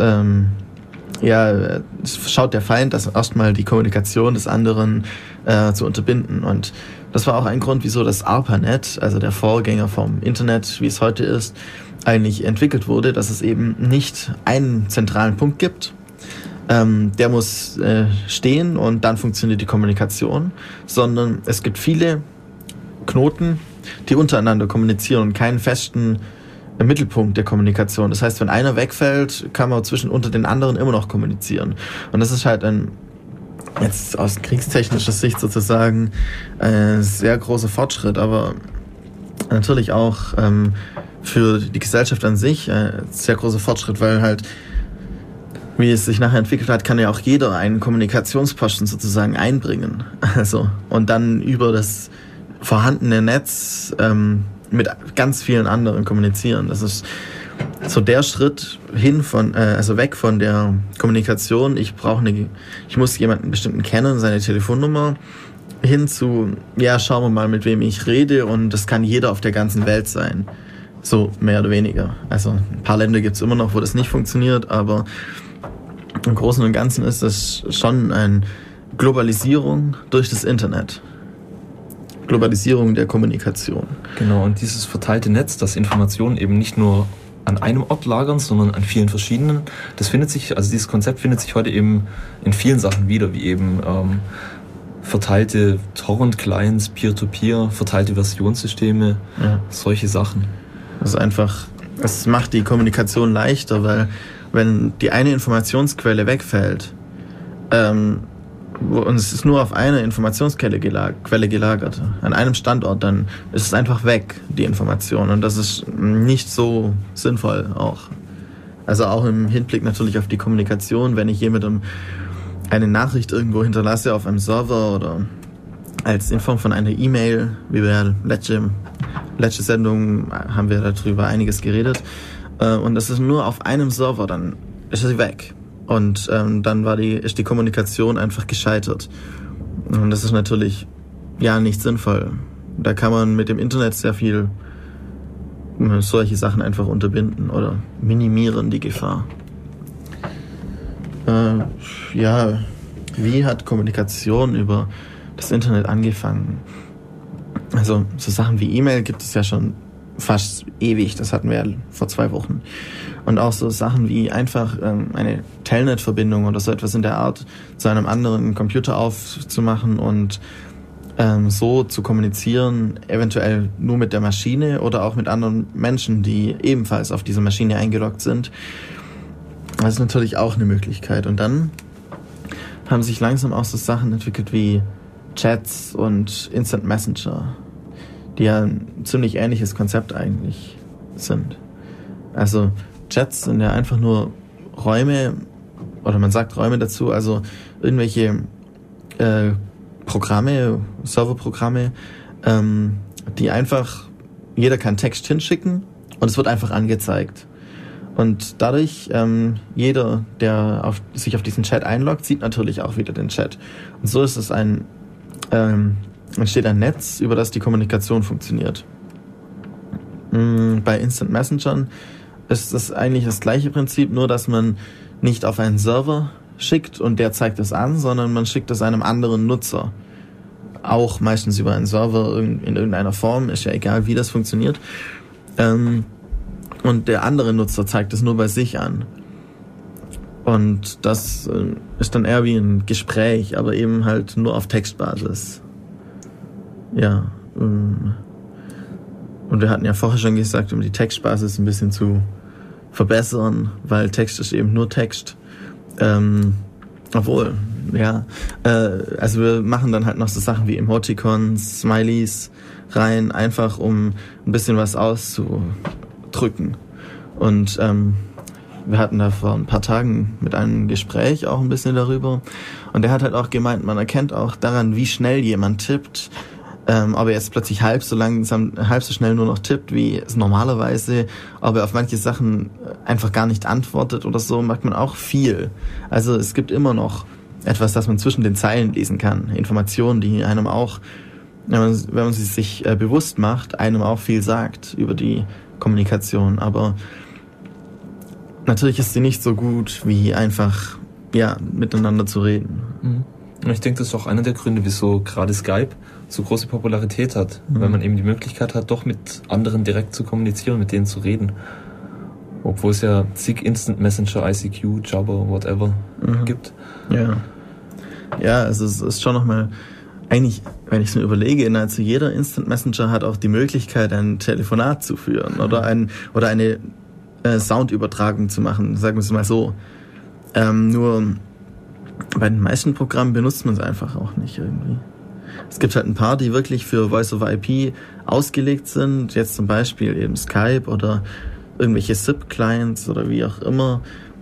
schaut der Feind, das erstmal die Kommunikation des anderen zu unterbinden. Und das war auch ein Grund, wieso das ARPANET, also der Vorgänger vom Internet, wie es heute ist, eigentlich entwickelt wurde, dass es eben nicht einen zentralen Punkt gibt, der muss stehen und dann funktioniert die Kommunikation, sondern es gibt viele Knoten, die untereinander kommunizieren und keinen festen Mittelpunkt der Kommunikation. Das heißt, wenn einer wegfällt, kann man unter den anderen immer noch kommunizieren. Und das ist halt jetzt aus kriegstechnischer Sicht sozusagen ein sehr großer Fortschritt, aber natürlich auch für die Gesellschaft an sich ein sehr großer Fortschritt, weil halt, wie es sich nachher entwickelt hat, kann ja auch jeder einen Kommunikationsposten sozusagen einbringen. Also, und dann über das vorhandene Netz mit ganz vielen anderen kommunizieren. Das ist so der Schritt weg von der Kommunikation. Ich muss jemanden bestimmten kennen, seine Telefonnummer, hin zu, ja, schauen wir mal, mit wem ich rede, und das kann jeder auf der ganzen Welt sein. So mehr oder weniger. Also ein paar Länder gibt es immer noch, wo das nicht funktioniert, aber im Großen und Ganzen ist das schon eine Globalisierung durch das Internet. Globalisierung der Kommunikation. Genau, und dieses verteilte Netz, das Informationen eben nicht nur an einem Ort lagern, sondern an vielen verschiedenen, dieses Konzept findet sich heute eben in vielen Sachen wieder, wie eben verteilte Torrent-Clients, Peer-to-Peer, verteilte Versionssysteme, solche Sachen. Es macht die Kommunikation leichter, weil wenn die eine Informationsquelle wegfällt, und es ist nur auf eine Informationsquelle gelagert, an einem Standort, dann ist es einfach weg, die Information. Und das ist nicht so sinnvoll auch. Also auch im Hinblick natürlich auf die Kommunikation, wenn ich jemandem eine Nachricht irgendwo hinterlasse auf einem Server oder als in Form von einer E-Mail, wie wir letzte Sendung haben wir darüber einiges geredet, und das ist nur auf einem Server, dann ist sie weg. Und dann ist die Kommunikation einfach gescheitert. Und das ist natürlich nicht sinnvoll. Da kann man mit dem Internet sehr viel solche Sachen einfach unterbinden oder minimieren die Gefahr. Wie hat Kommunikation über das Internet angefangen? Also so Sachen wie E-Mail gibt es ja schon fast ewig, das hatten wir ja vor 2 Wochen. Und auch so Sachen wie einfach eine Telnet-Verbindung oder so etwas in der Art zu einem anderen Computer aufzumachen und so zu kommunizieren, eventuell nur mit der Maschine oder auch mit anderen Menschen, die ebenfalls auf diese Maschine eingeloggt sind. Das ist natürlich auch eine Möglichkeit. Und dann haben sich langsam auch so Sachen entwickelt wie Chats und Instant Messenger, die ja ein ziemlich ähnliches Konzept eigentlich sind. Also Chats sind ja einfach nur Räume, oder man sagt Räume dazu, also irgendwelche Serverprogramme, die einfach, jeder kann Text hinschicken und es wird einfach angezeigt. Und dadurch, jeder, der sich auf diesen Chat einloggt, sieht natürlich auch wieder den Chat. Und so ist es entsteht ein Netz, über das die Kommunikation funktioniert. Bei Instant Messengern ist das eigentlich das gleiche Prinzip, nur dass man nicht auf einen Server schickt und der zeigt es an, sondern man schickt es einem anderen Nutzer. Auch meistens über einen Server in irgendeiner Form, ist ja egal, wie das funktioniert. Und der andere Nutzer zeigt es nur bei sich an. Und das ist dann eher wie ein Gespräch, aber eben halt nur auf Textbasis. Ja. Und wir hatten ja vorher schon gesagt, um die Textbasis ein bisschen zu verbessern, weil Text ist eben nur Text. Also wir machen dann halt noch so Sachen wie Emoticons, Smileys rein, einfach um ein bisschen was auszudrücken. Und wir hatten da vor ein paar Tagen mit einem Gespräch auch ein bisschen darüber. Und der hat halt auch gemeint, man erkennt auch daran, wie schnell jemand tippt, ob er jetzt plötzlich halb so schnell nur noch tippt, wie es normalerweise, ob er auf manche Sachen einfach gar nicht antwortet oder so, merkt man auch viel. Also es gibt immer noch etwas, das man zwischen den Zeilen lesen kann. Informationen, die einem auch, wenn man sie sich bewusst macht, einem auch viel sagt über die Kommunikation. Aber natürlich ist sie nicht so gut, wie einfach miteinander zu reden. Ich denke, das ist auch einer der Gründe, wieso gerade Skype so große Popularität hat. Weil man eben die Möglichkeit hat, doch mit anderen direkt zu kommunizieren, mit denen zu reden. Obwohl es ja zig Instant Messenger, ICQ, Jabber, whatever gibt. Ja, also es ist schon nochmal, eigentlich, wenn ich es mir überlege, nahezu jeder Instant Messenger hat auch die Möglichkeit, ein Telefonat zu führen oder eine Soundübertragung zu machen, sagen wir es mal so. Nur bei den meisten Programmen benutzt man es einfach auch nicht irgendwie. Es gibt halt ein paar, die wirklich für Voice-over-IP ausgelegt sind, jetzt zum Beispiel eben Skype oder irgendwelche SIP-Clients oder wie auch immer.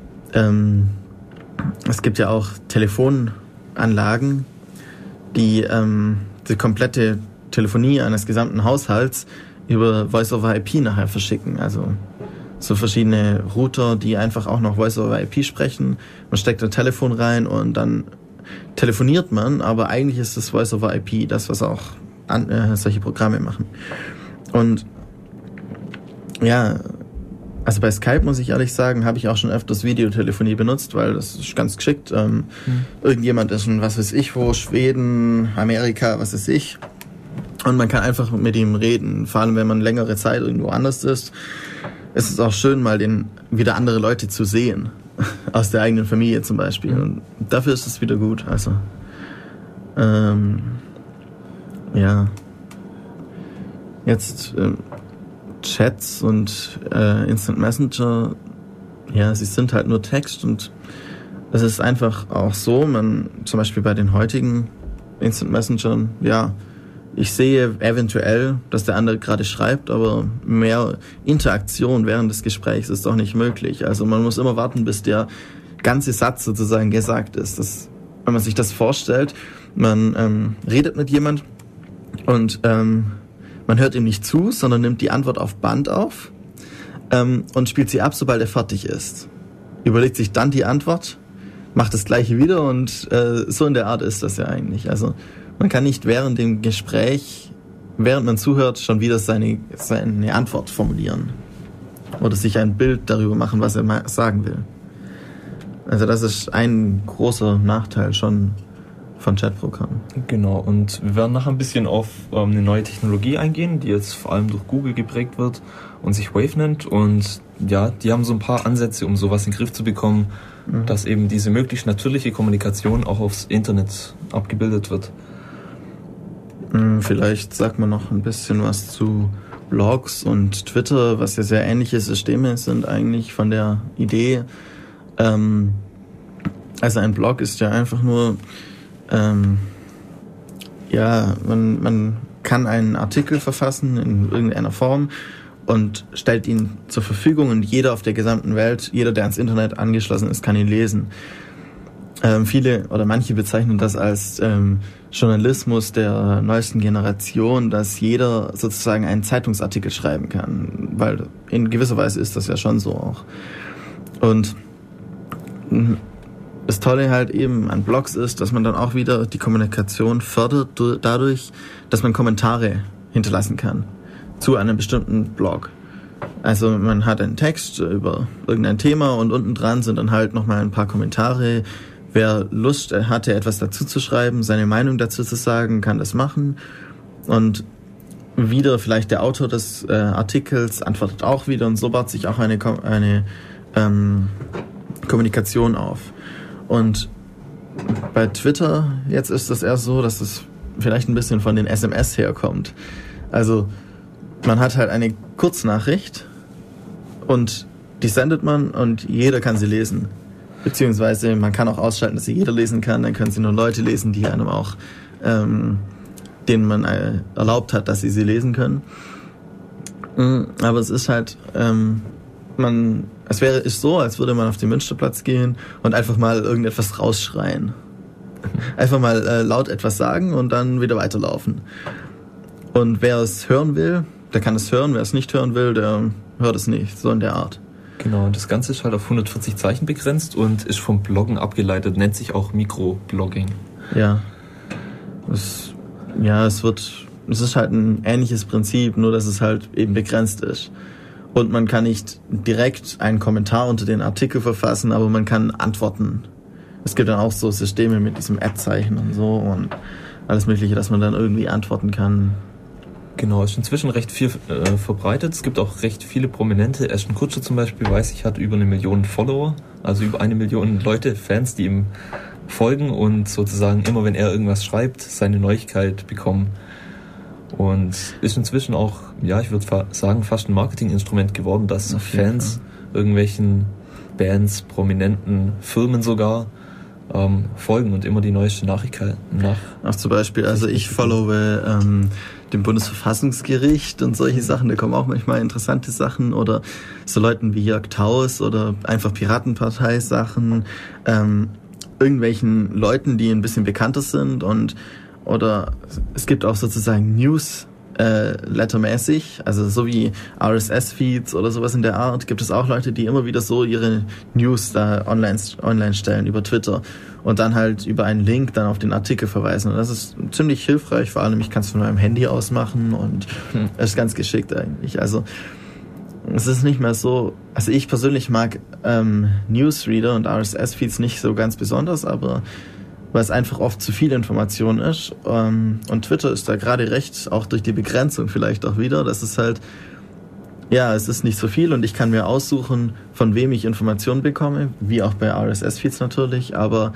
Es gibt ja auch Telefonanlagen, die die komplette Telefonie eines gesamten Haushalts über Voice-over-IP nachher verschicken. Also so verschiedene Router, die einfach auch noch Voice-over-IP sprechen. Man steckt ein Telefon rein und dann telefoniert man, aber eigentlich ist das Voice-over-IP das, was auch solche Programme machen. Und ja, also bei Skype muss ich ehrlich sagen, habe ich auch schon öfters Videotelefonie benutzt, weil das ist ganz geschickt. Irgendjemand ist in was weiß ich wo, Schweden, Amerika, was weiß ich. Und man kann einfach mit ihm reden, vor allem wenn man längere Zeit irgendwo anders ist. Es ist auch schön, mal wieder andere Leute zu sehen, aus der eigenen Familie zum Beispiel. Und dafür ist es wieder gut. Also, jetzt Chats und Instant Messenger, sie sind halt nur Text und es ist einfach auch so, zum Beispiel bei den heutigen Instant Messengern, ich sehe eventuell, dass der andere gerade schreibt, aber mehr Interaktion während des Gesprächs ist doch nicht möglich. Also man muss immer warten, bis der ganze Satz sozusagen gesagt ist. Wenn man sich das vorstellt, man redet mit jemand und man hört ihm nicht zu, sondern nimmt die Antwort auf Band auf und spielt sie ab, sobald er fertig ist. Überlegt sich dann die Antwort, macht das Gleiche wieder und so in der Art ist das ja eigentlich. Also man kann nicht während dem Gespräch, während man zuhört, schon wieder seine Antwort formulieren oder sich ein Bild darüber machen, was er mal sagen will. Also das ist ein großer Nachteil schon von Chatprogrammen. Genau, und wir werden nachher ein bisschen auf eine neue Technologie eingehen, die jetzt vor allem durch Google geprägt wird und sich Wave nennt. Und ja, die haben so ein paar Ansätze, um sowas in den Griff zu bekommen, dass eben diese möglichst natürliche Kommunikation auch aufs Internet abgebildet wird. Vielleicht sagt man noch ein bisschen was zu Blogs und Twitter, was ja sehr ähnliche Systeme sind eigentlich von der Idee. Also ein Blog ist ja einfach nur, man kann einen Artikel verfassen in irgendeiner Form und stellt ihn zur Verfügung und jeder auf der gesamten Welt, jeder, der ans Internet angeschlossen ist, kann ihn lesen. Viele oder manche bezeichnen das als Journalismus der neuesten Generation, dass jeder sozusagen einen Zeitungsartikel schreiben kann, weil in gewisser Weise ist das ja schon so auch. Und das Tolle halt eben an Blogs ist, dass man dann auch wieder die Kommunikation fördert dadurch, dass man Kommentare hinterlassen kann zu einem bestimmten Blog. Also man hat einen Text über irgendein Thema und unten dran sind dann halt nochmal ein paar Kommentare. Wer Lust hatte, etwas dazu zu schreiben, seine Meinung dazu zu sagen, kann das machen. Und wieder vielleicht der Autor des Artikels antwortet auch wieder und so baut sich auch eine Kommunikation auf. Und bei Twitter jetzt ist das eher so, dass es vielleicht ein bisschen von den SMS herkommt. Also man hat halt eine Kurznachricht und die sendet man und jeder kann sie lesen. Beziehungsweise man kann auch ausschalten, dass sie jeder lesen kann, dann können sie nur Leute lesen, die einem auch, denen man erlaubt hat, dass sie lesen können. Aber es ist halt, ist so, als würde man auf den Münsterplatz gehen und einfach mal irgendetwas rausschreien. Einfach mal laut etwas sagen und dann wieder weiterlaufen. Und wer es hören will, der kann es hören. Wer es nicht hören will, der hört es nicht. So in der Art. Genau, und das Ganze ist halt auf 140 Zeichen begrenzt und ist vom Bloggen abgeleitet, nennt sich auch Mikroblogging. Ja. Es ist halt ein ähnliches Prinzip, nur dass es halt eben begrenzt ist. Und man kann nicht direkt einen Kommentar unter den Artikel verfassen, aber man kann antworten. Es gibt dann auch so Systeme mit diesem Ad-Zeichen und so und alles Mögliche, dass man dann irgendwie antworten kann. Genau, ist inzwischen recht viel verbreitet. Es gibt auch recht viele Prominente. Ashton Kutcher zum Beispiel, weiß ich, hat über 1 Million Follower, also über 1 Million Leute, Fans, die ihm folgen und sozusagen immer, wenn er irgendwas schreibt, seine Neuigkeit bekommen. Und ist inzwischen auch, ja, ich würde sagen, fast ein Marketinginstrument geworden, dass Fans irgendwelchen Bands, prominenten Firmen sogar folgen und immer die neueste Nachricht nach. Auch zum Beispiel, also ich followe dem Bundesverfassungsgericht und solche Sachen, da kommen auch manchmal interessante Sachen oder so Leuten wie Jörg Taus oder einfach Piratenpartei-Sachen, irgendwelchen Leuten, die ein bisschen bekannter sind oder es gibt auch sozusagen Newslettermäßig, also so wie RSS-Feeds oder sowas in der Art, gibt es auch Leute, die immer wieder so ihre News da online stellen über Twitter und dann halt über einen Link dann auf den Artikel verweisen. Und das ist ziemlich hilfreich, vor allem ich kann es von meinem Handy aus machen und es ist ganz geschickt eigentlich. Also es ist nicht mehr so, also ich persönlich mag Newsreader und RSS-Feeds nicht so ganz besonders, aber weil es einfach oft zu viel Information ist. Und Twitter ist da gerade recht, auch durch die Begrenzung vielleicht auch wieder. Das ist halt, ja, es ist nicht so viel und ich kann mir aussuchen, von wem ich Informationen bekomme, wie auch bei RSS-Feeds natürlich, aber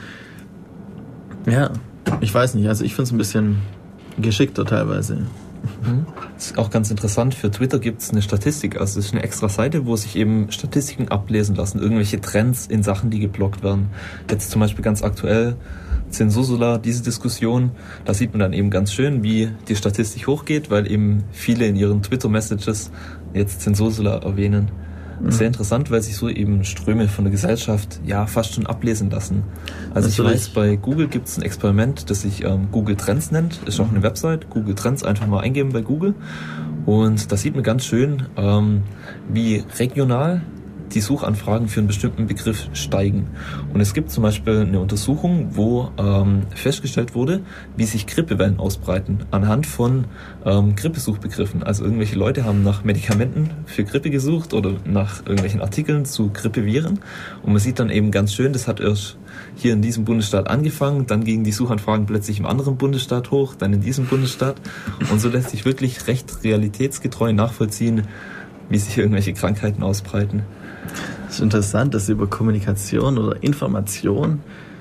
ja, ich weiß nicht, also ich finde es ein bisschen geschickter teilweise. Das ist auch ganz interessant, für Twitter gibt es eine Statistik, also es ist eine extra Seite, wo sich eben Statistiken ablesen lassen, irgendwelche Trends in Sachen, die geblockt werden. Jetzt zum Beispiel ganz aktuell Zensursula, diese Diskussion, da sieht man dann eben ganz schön, wie die Statistik hochgeht, weil eben viele in ihren Twitter-Messages jetzt Zensursula erwähnen. Sehr interessant, weil sich so eben Ströme von der Gesellschaft ja fast schon ablesen lassen. Also ich weiß, bei Google gibt es ein Experiment, das sich Google Trends nennt. Ist auch eine Website, Google Trends, einfach mal eingeben bei Google. Und da sieht man ganz schön, wie regional die Suchanfragen für einen bestimmten Begriff steigen. Und es gibt zum Beispiel eine Untersuchung, wo festgestellt wurde, wie sich Grippewellen ausbreiten anhand von Grippesuchbegriffen. Also irgendwelche Leute haben nach Medikamenten für Grippe gesucht oder nach irgendwelchen Artikeln zu Grippeviren. Und man sieht dann eben ganz schön, das hat erst hier in diesem Bundesstaat angefangen, dann gingen die Suchanfragen plötzlich im anderen Bundesstaat hoch, dann in diesem Bundesstaat. Und so lässt sich wirklich recht realitätsgetreu nachvollziehen, wie sich irgendwelche Krankheiten ausbreiten. Es ist interessant, dass über Kommunikation oder Information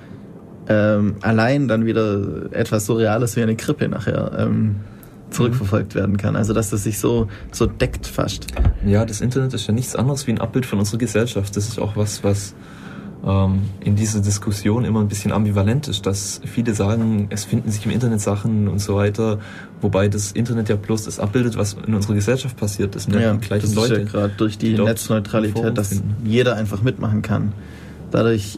allein dann wieder etwas so Reales wie eine Grippe nachher zurückverfolgt werden kann. Also dass das sich so deckt fast. Ja, das Internet ist ja nichts anderes wie ein Abbild von unserer Gesellschaft. Das ist auch was in dieser Diskussion immer ein bisschen ambivalent ist, dass viele sagen, es finden sich im Internet Sachen und so weiter, wobei das Internet ja bloß das abbildet, was in unserer Gesellschaft passiert. Das sind ja die gleichen Leute. Ist ja gerade durch die Netzneutralität, dass jeder einfach mitmachen kann. Dadurch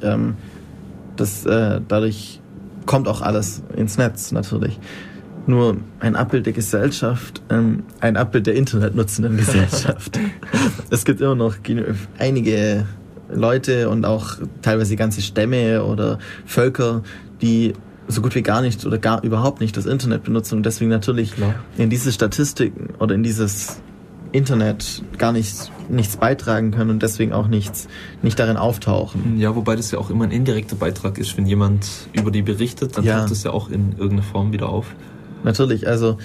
kommt auch alles ins Netz natürlich. Nur ein Abbild der Gesellschaft, ein Abbild der internetnutzenden Gesellschaft. Es gibt immer noch einige Leute und auch teilweise ganze Stämme oder Völker, die so gut wie gar nicht oder gar überhaupt nicht das Internet benutzen und deswegen natürlich in diese Statistiken oder in dieses Internet gar nichts beitragen können und deswegen auch nicht darin auftauchen. Ja, wobei das ja auch immer ein indirekter Beitrag ist. Wenn jemand über die berichtet, dann taucht das ja auch in irgendeiner Form wieder auf. Natürlich, also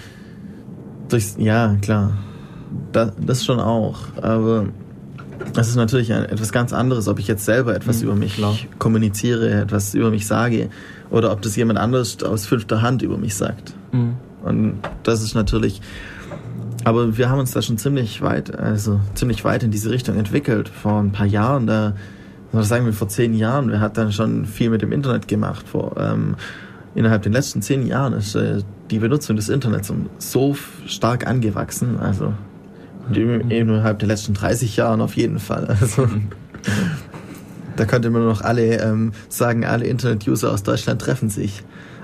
klar, das schon auch, aber es ist natürlich etwas ganz anderes, ob ich jetzt selber etwas über mich kommuniziere, etwas über mich sage oder ob das jemand anderes aus 5. Hand über mich sagt. Und das ist natürlich, aber wir haben uns da schon ziemlich weit in diese Richtung entwickelt. Vor ein paar Jahren, sagen wir vor 10 Jahren, wir hatten dann schon viel mit dem Internet gemacht. Innerhalb den letzten 10 Jahren ist die Benutzung des Internets so stark angewachsen, also innerhalb der letzten 30 Jahren auf jeden Fall. Also, da könnte man noch alle sagen, alle Internet-User aus Deutschland treffen sich.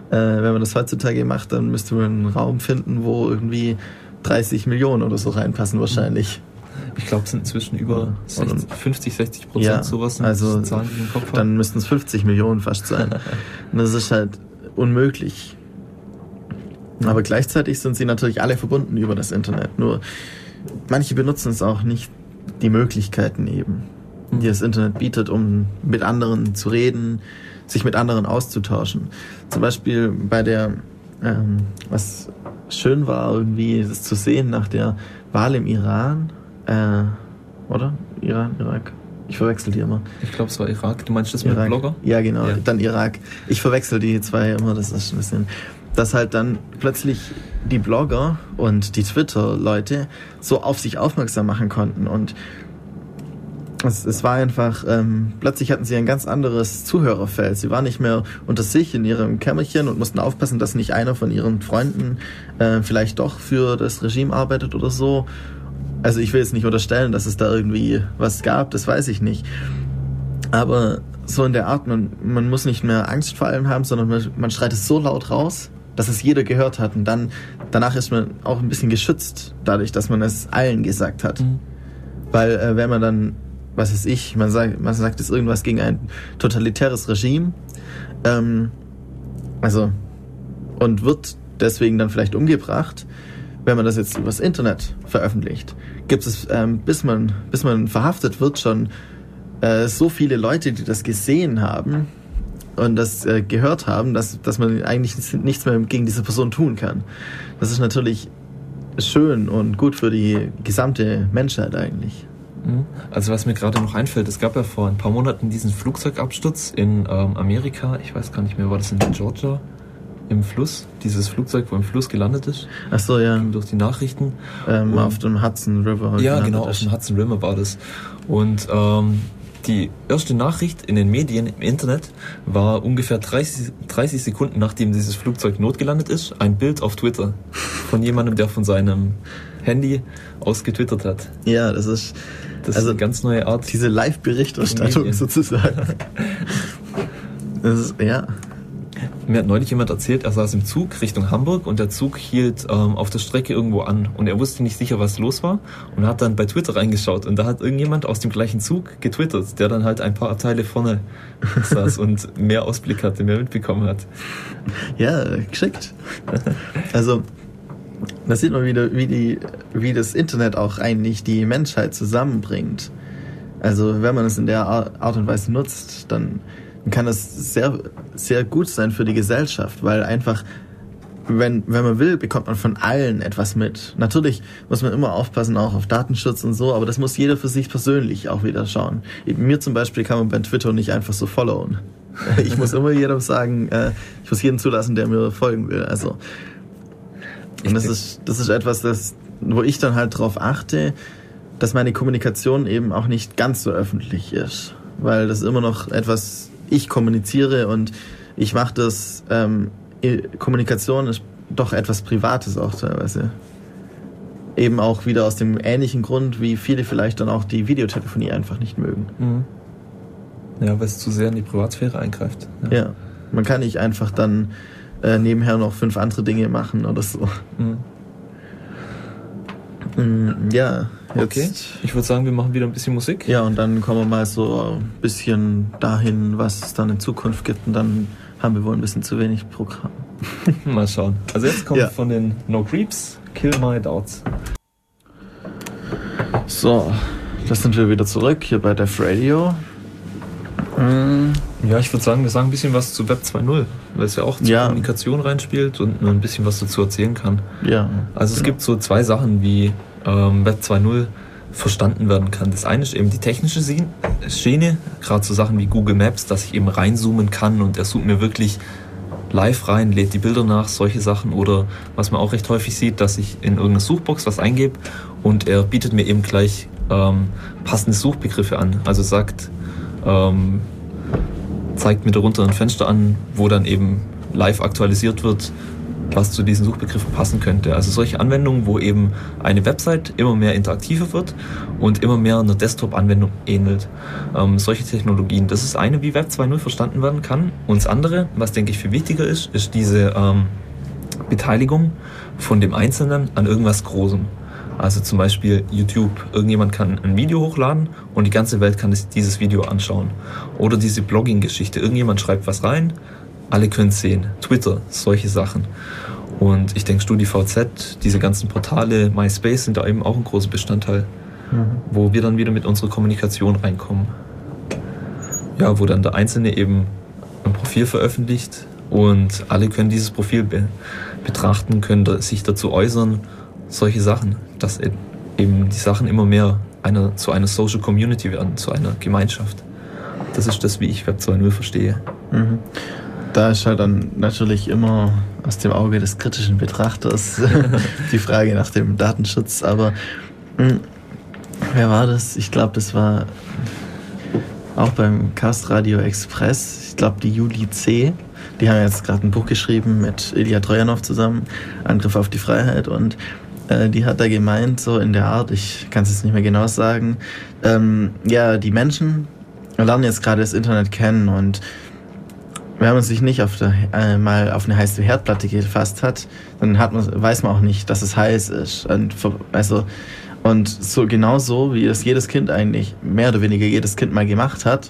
Wenn man das heutzutage macht, dann müsste man einen Raum finden, wo irgendwie 30 Millionen oder so reinpassen wahrscheinlich. Ich glaube, es sind inzwischen über 50-60%, ja, sowas. Also Zahlen, die im Kopf dann müssten es 50 Millionen fast sein. Und das ist halt unmöglich. Aber gleichzeitig sind sie natürlich alle verbunden über das Internet. Nur manche benutzen es auch nicht, die Möglichkeiten eben, die das Internet bietet, um mit anderen zu reden, sich mit anderen auszutauschen. Zum Beispiel bei der, was schön war irgendwie, das zu sehen nach der Wahl im Iran, oder? Iran, Irak? Ich verwechsel die immer. Ich glaube, es war Irak. Du meinst das mit Irak. Blogger? Ja, genau. Ja. Dann Irak. Ich verwechsel die zwei immer, das ist ein bisschen... Dass halt dann plötzlich die Blogger und die Twitter-Leute so auf sich aufmerksam machen konnten. Und es war einfach... plötzlich hatten sie ein ganz anderes Zuhörerfeld. Sie waren nicht mehr unter sich in ihrem Kämmerchen und mussten aufpassen, dass nicht einer von ihren Freunden vielleicht doch für das Regime arbeitet oder so. Also ich will jetzt nicht unterstellen, dass es da irgendwie was gab, das weiß ich nicht. Aber so in der Art, man muss nicht mehr Angst vor allem haben, sondern man schreit es so laut raus, dass es jeder gehört hat. Und danach ist man auch ein bisschen geschützt, dadurch, dass man es allen gesagt hat. Mhm. Weil wenn man dann, was weiß ich, man sagt jetzt irgendwas gegen ein totalitäres Regime, und wird deswegen dann vielleicht umgebracht. Wenn man das jetzt übers Internet veröffentlicht, gibt es, bis man verhaftet wird, schon so viele Leute, die das gesehen haben und das gehört haben, dass man eigentlich nichts mehr gegen diese Person tun kann. Das ist natürlich schön und gut für die gesamte Menschheit eigentlich. Also was mir gerade noch einfällt, es gab ja vor ein paar Monaten diesen Flugzeugabsturz in Amerika, ich weiß gar nicht mehr, war das in Georgia? Im Fluss, dieses Flugzeug, wo im Fluss gelandet ist. Ach so, ja. Durch die Nachrichten. Auf dem Hudson River. Ja, genau, auf dem Hudson River war das. Und die erste Nachricht in den Medien, im Internet, war ungefähr 30 Sekunden, nachdem dieses Flugzeug notgelandet ist, ein Bild auf Twitter von jemandem, der von seinem Handy aus getwittert hat. Ja, das ist eine ganz neue Art. Diese Live-Berichterstattung sozusagen. Das ist, ja... Mir hat neulich jemand erzählt, er saß im Zug Richtung Hamburg und der Zug hielt auf der Strecke irgendwo an und er wusste nicht sicher, was los war und hat dann bei Twitter reingeschaut und da hat irgendjemand aus dem gleichen Zug getwittert, der dann halt ein paar Abteile vorne saß und mehr Ausblick hatte, mehr mitbekommen hat. Ja, geschickt. Also, da sieht man wieder, wie das Internet auch eigentlich die Menschheit zusammenbringt. Also, wenn man es in der Art und Weise nutzt, dann kann das sehr, sehr gut sein für die Gesellschaft, weil einfach, wenn man will, bekommt man von allen etwas mit. Natürlich muss man immer aufpassen, auch auf Datenschutz und so, aber das muss jeder für sich persönlich auch wieder schauen. Mir zum Beispiel kann man bei Twitter nicht einfach so followen. Ich muss immer jedem sagen, ich muss jeden zulassen, der mir folgen will. Also, und das ist etwas, wo ich dann halt darauf achte, dass meine Kommunikation eben auch nicht ganz so öffentlich ist, weil das immer noch etwas ich kommuniziere und ich mache das, Kommunikation ist doch etwas Privates auch teilweise. Eben auch wieder aus dem ähnlichen Grund, wie viele vielleicht dann auch die Videotelefonie einfach nicht mögen. Mhm. Ja, weil es zu sehr in die Privatsphäre eingreift. Ja, man kann nicht einfach dann nebenher noch 5 andere Dinge machen oder so. Ja. Jetzt. Okay, ich würde sagen, wir machen wieder ein bisschen Musik. Ja, und dann kommen wir mal so ein bisschen dahin, was es dann in Zukunft gibt. Und dann haben wir wohl ein bisschen zu wenig Programm. Mal schauen. Also jetzt kommt von den No Creeps, Kill My Doubts. So, das sind wir wieder zurück hier bei Def Radio. Ja, ich würde sagen, wir sagen ein bisschen was zu Web 2.0, weil es ja auch zur Kommunikation reinspielt und nur ein bisschen was dazu erzählen kann. Ja. Also es gibt so 2 Sachen, wie Web 2.0 verstanden werden kann. Das eine ist eben die technische Schiene, gerade so Sachen wie Google Maps, dass ich eben reinzoomen kann und er zoomt mir wirklich live rein, lädt die Bilder nach, solche Sachen. Oder was man auch recht häufig sieht, dass ich in irgendeine Suchbox was eingebe und er bietet mir eben gleich passende Suchbegriffe an. Also sagt, zeigt mir darunter ein Fenster an, wo dann eben live aktualisiert wird, was zu diesen Suchbegriffen passen könnte. Also solche Anwendungen, wo eben eine Website immer mehr interaktiver wird und immer mehr einer Desktop-Anwendung ähnelt. Solche Technologien, das ist eine, wie Web 2.0 verstanden werden kann. Und das andere, was denke ich viel wichtiger ist diese Beteiligung von dem Einzelnen an irgendwas Großem. Also zum Beispiel YouTube. Irgendjemand kann ein Video hochladen und die ganze Welt kann dieses Video anschauen. Oder diese Blogging-Geschichte. Irgendjemand schreibt was rein, alle können es sehen. Twitter, solche Sachen. Und ich denke, StudiVZ, diese ganzen Portale, MySpace sind da eben auch ein großer Bestandteil, wo wir dann wieder mit unserer Kommunikation reinkommen. Ja, wo dann der Einzelne eben ein Profil veröffentlicht und alle können dieses Profil betrachten, können sich dazu äußern, solche Sachen, dass eben die Sachen immer mehr zu einer Social Community werden, zu einer Gemeinschaft. Das ist das, wie ich Web 2.0 verstehe. Mhm. Da ist halt dann natürlich immer aus dem Auge des kritischen Betrachters die Frage nach dem Datenschutz. Aber wer war das? Ich glaube, das war auch beim Chaos Radio Express. Ich glaube, die Juli C. Die haben jetzt gerade ein Buch geschrieben mit Ilya Trojanow zusammen, Angriff auf die Freiheit. Und die hat da gemeint, so in der Art, ich kann es jetzt nicht mehr genau sagen, ja, die Menschen lernen jetzt gerade das Internet kennen und wenn man sich nicht mal auf eine heiße Herdplatte gefasst hat, dann weiß man auch nicht, dass es heiß ist. Und so genau so, wie es jedes Kind eigentlich, mehr oder weniger jedes Kind mal gemacht hat,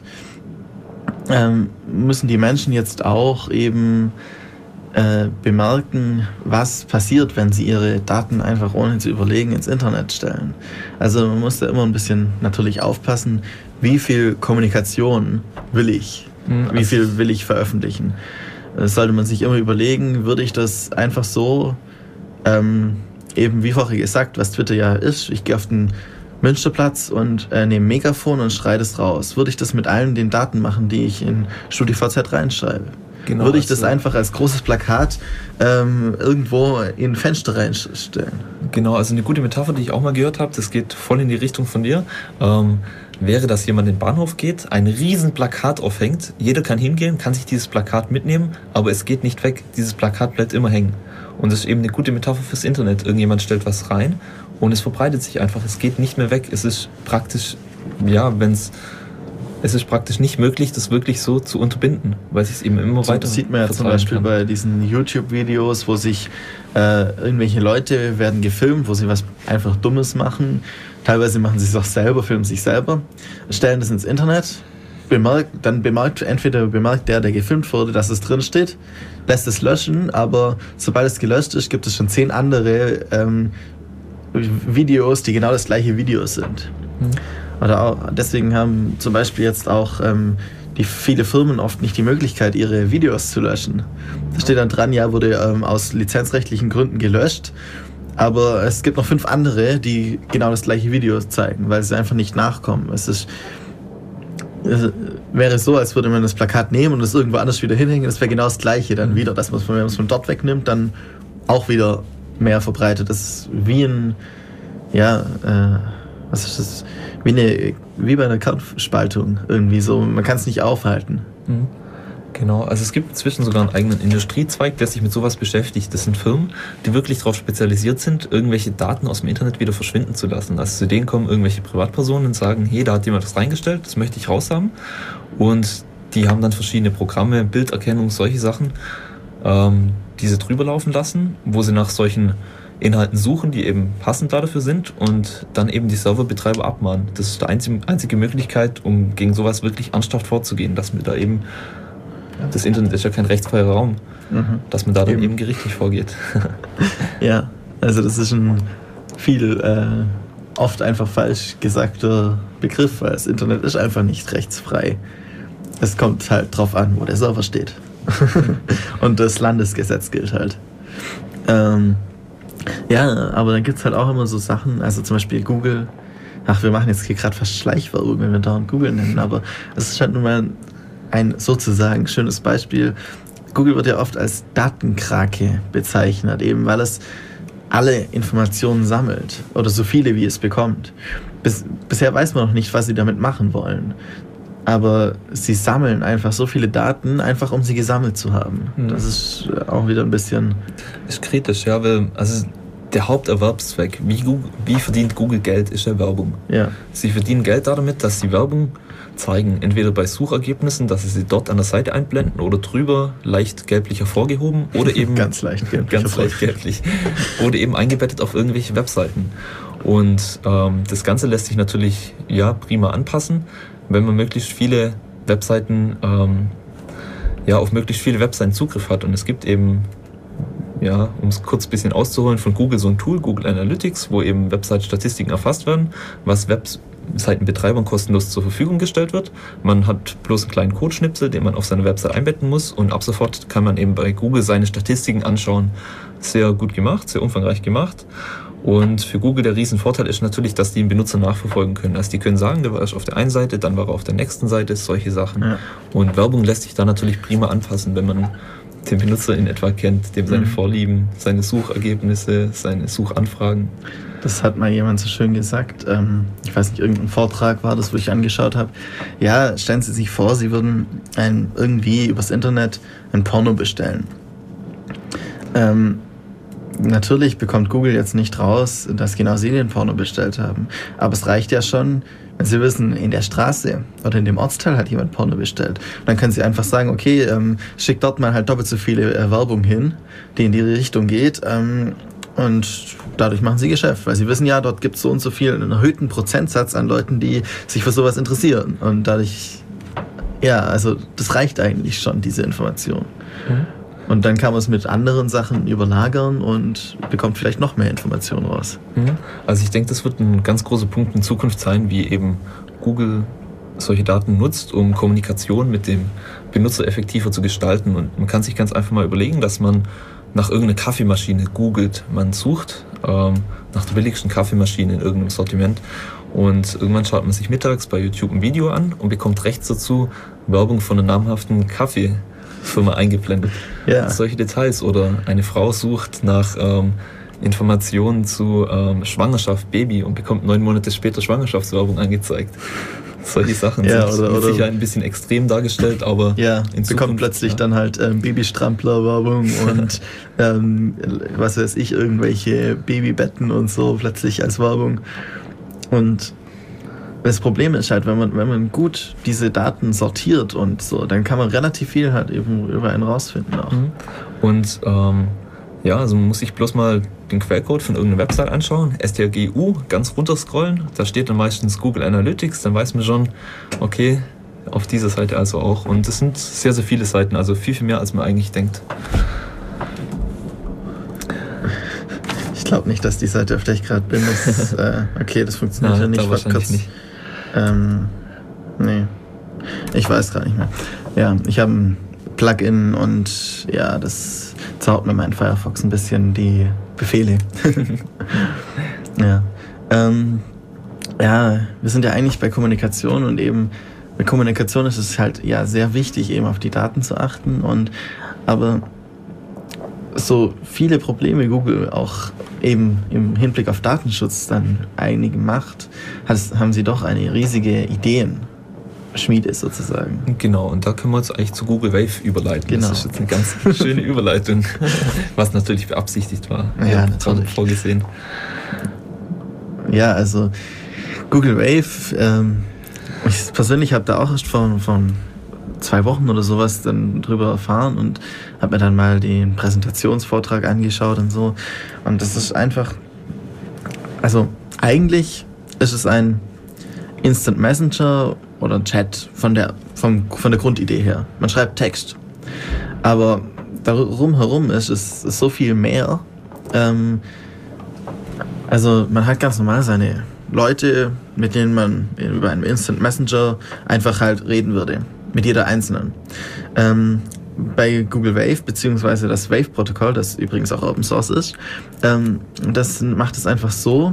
müssen die Menschen jetzt auch eben bemerken, was passiert, wenn sie ihre Daten einfach ohne zu überlegen ins Internet stellen. Also man muss da immer ein bisschen natürlich aufpassen, wie viel Kommunikation will ich, wie viel will ich veröffentlichen. Das sollte man sich immer überlegen, würde ich das einfach so, eben wie vorher gesagt, was Twitter ja ist, ich gehe auf den Münsterplatz und nehme ein Megafon und schreie das raus. Würde ich das mit allen den Daten machen, die ich in StudiVZ reinschreibe? Genau, würde ich das einfach als großes Plakat irgendwo in ein Fenster reinstellen? Genau, also eine gute Metapher, die ich auch mal gehört habe, das geht voll in die Richtung von dir, wäre, dass jemand in den Bahnhof geht, ein riesen Plakat aufhängt, jeder kann hingehen, kann sich dieses Plakat mitnehmen, aber es geht nicht weg, dieses Plakat bleibt immer hängen. Und das ist eben eine gute Metapher fürs Internet. Irgendjemand stellt was rein und es verbreitet sich einfach, es geht nicht mehr weg. Es ist praktisch, ja, es ist praktisch nicht möglich, das wirklich so zu unterbinden, weil es eben immer weiter das sieht man ja zum Beispiel bei diesen YouTube-Videos, wo sich irgendwelche Leute werden gefilmt, wo sie was einfach Dummes machen. Teilweise machen sie es auch selber, filmen sich selber, stellen das ins Internet, entweder bemerkt der gefilmt wurde, dass es drin steht, lässt es löschen, aber sobald es gelöscht ist, gibt es schon 10 andere Videos, die genau das gleiche Video sind. Oder auch, deswegen haben zum Beispiel jetzt auch die viele Firmen oft nicht die Möglichkeit, ihre Videos zu löschen. Da steht dann dran, ja, wurde aus lizenzrechtlichen Gründen gelöscht, aber es gibt noch 5 andere, die genau das gleiche Video zeigen, weil sie einfach nicht nachkommen. Es wäre so, als würde man das Plakat nehmen und es irgendwo anders wieder hinhängen, das wäre genau das gleiche dann wieder, dass man es, wenn man es von dort wegnimmt, dann auch wieder mehr verbreitet. Das ist wie ein, ja, was ist das? Wie bei einer Kernspaltung irgendwie so. Man kann es nicht aufhalten. Genau, also es gibt inzwischen sogar einen eigenen Industriezweig, der sich mit sowas beschäftigt. Das sind Firmen, die wirklich darauf spezialisiert sind, irgendwelche Daten aus dem Internet wieder verschwinden zu lassen. Also zu denen kommen irgendwelche Privatpersonen und sagen, hey, da hat jemand das reingestellt, das möchte ich raushaben. Und die haben dann verschiedene Programme, Bilderkennung, solche Sachen, die sie drüber laufen lassen, wo sie nach solchen Inhalten suchen, die eben passend dafür sind und dann eben die Serverbetreiber abmahnen. Das ist die einzige Möglichkeit, um gegen sowas wirklich ernsthaft vorzugehen, dass man da eben, das Internet ist ja kein rechtsfreier Raum, dass man da dann eben gerichtlich vorgeht. Ja, also das ist ein oft einfach falsch gesagter Begriff, weil das Internet ist einfach nicht rechtsfrei. Es kommt halt drauf an, wo der Server steht. Und das Landesgesetz gilt halt. Ja, aber dann gibt es halt auch immer so Sachen, also zum Beispiel Google. Ach, wir machen jetzt hier gerade fast Schleichwerbung, wenn wir dauernd Google nennen, aber es ist halt nun mal ein sozusagen schönes Beispiel. Google wird ja oft als Datenkrake bezeichnet, eben weil es alle Informationen sammelt oder so viele wie es bekommt. Bisher weiß man noch nicht, was sie damit machen wollen. aber sie sammeln einfach so viele Daten, einfach um sie gesammelt zu haben. Das ist auch wieder ein bisschen... Ist kritisch, ja, weil der Haupterwerbszweck, wie verdient Google Geld, ist ja Werbung. Ja. Sie verdienen Geld damit, dass sie Werbung zeigen, entweder bei Suchergebnissen, dass sie dort an der Seite einblenden oder drüber leicht gelblich hervorgehoben oder eben ganz leicht gelblich oder eben eingebettet auf irgendwelche Webseiten. Und das Ganze lässt sich natürlich prima anpassen, wenn man möglichst viele Webseiten auf möglichst viele Webseiten Zugriff hat. Und es gibt eben, um es kurz ein bisschen auszuholen, von Google so ein Tool, Google Analytics, wo eben Website-Statistiken erfasst werden, was Webseitenbetreibern kostenlos zur Verfügung gestellt wird. Man hat bloß einen kleinen Codeschnipsel, den man auf seine Website einbetten muss, und ab sofort kann man eben bei Google seine Statistiken anschauen. Sehr gut gemacht, sehr umfangreich gemacht. Und für Google der Riesenvorteil ist natürlich, dass die den Benutzer nachverfolgen können. Also die können sagen, der war erst auf der einen Seite, dann war er auf der nächsten Seite, solche Sachen. Ja. Und Werbung lässt sich da natürlich prima anpassen, wenn man den Benutzer in etwa kennt, dem seine Vorlieben, seine Suchergebnisse, seine Suchanfragen. Das hat mal jemand so schön gesagt. Ich weiß nicht, irgendein Vortrag war das, wo ich angeschaut habe. Ja, stellen Sie sich vor, Sie würden irgendwie übers Internet ein Porno bestellen. Natürlich bekommt Google jetzt nicht raus, dass genau Sie den Porno bestellt haben. Aber es reicht ja schon, wenn Sie wissen, in der Straße oder in dem Ortsteil hat jemand Porno bestellt. Und dann können Sie einfach sagen, okay, schickt dort mal halt doppelt so viele Werbung hin, die in die Richtung geht. Und dadurch machen Sie Geschäft, weil Sie wissen ja, dort gibt es so und so viel, einen erhöhten Prozentsatz an Leuten, die sich für sowas interessieren. Und dadurch, also das reicht eigentlich schon, diese Information. Und dann kann man es mit anderen Sachen überlagern und bekommt vielleicht noch mehr Informationen raus. Also ich denke, das wird ein ganz großer Punkt in Zukunft sein, wie eben Google solche Daten nutzt, um Kommunikation mit dem Benutzer effektiver zu gestalten. Und man kann sich ganz einfach mal überlegen, dass man nach irgendeiner Kaffeemaschine googelt. Man sucht nach der billigsten Kaffeemaschine in irgendeinem Sortiment und irgendwann schaut man sich mittags bei YouTube ein Video an und bekommt rechts dazu Werbung von einer namhaften Kaffeefirma eingeblendet. Ja. Solche Details. Oder eine Frau sucht nach Informationen zu Schwangerschaft, Baby und bekommt 9 Monate später Schwangerschaftswerbung angezeigt. Solche Sachen sind mit Sicherheit ein bisschen extrem dargestellt, aber in Zukunft bekommt plötzlich dann halt Babystrampler-Werbung und was weiß ich, irgendwelche Babybetten und so plötzlich als Werbung. Und das Problem ist halt, wenn man gut diese Daten sortiert und so, dann kann man relativ viel halt eben über einen rausfinden auch. Und also man muss sich bloß mal den Quellcode von irgendeiner Website anschauen, strgu, ganz runterscrollen, da steht dann meistens Google Analytics, dann weiß man schon, okay, auf dieser Seite also auch. Und es sind sehr, sehr viele Seiten, also viel, viel mehr, als man eigentlich denkt. Ich glaube nicht, dass die Seite, auf der ich gerade bin, ist, okay, das funktioniert ja nicht. Da wahrscheinlich nicht. Nee, ich weiß gar nicht mehr. Ja, ich habe ein Plugin und das zaubert mir mein Firefox ein bisschen die Befehle. Wir sind ja eigentlich bei Kommunikation und eben bei Kommunikation ist es halt sehr wichtig, eben auf die Daten zu achten aber so viele Probleme Google auch eben im Hinblick auf Datenschutz dann einige macht, haben sie doch eine riesige Ideenschmiede sozusagen. Genau, und da können wir uns eigentlich zu Google Wave überleiten. Genau. Das ist jetzt eine ganz schöne Überleitung, was natürlich beabsichtigt war. Ja, natürlich. Vorgesehen. Ja, also Google Wave, ich persönlich habe da auch erst von 2 Wochen oder sowas dann drüber erfahren und habe mir dann mal den Präsentationsvortrag angeschaut und so. Und das ist einfach, also eigentlich ist es ein Instant Messenger oder Chat von der Grundidee her. Man schreibt Text. Aber darum herum ist es so viel mehr. Also man hat ganz normal seine Leute, mit denen man über einen Instant Messenger einfach halt reden würde. Mit jeder einzelnen. Bei Google Wave, beziehungsweise das Wave-Protokoll, das übrigens auch Open Source ist, das macht es einfach so,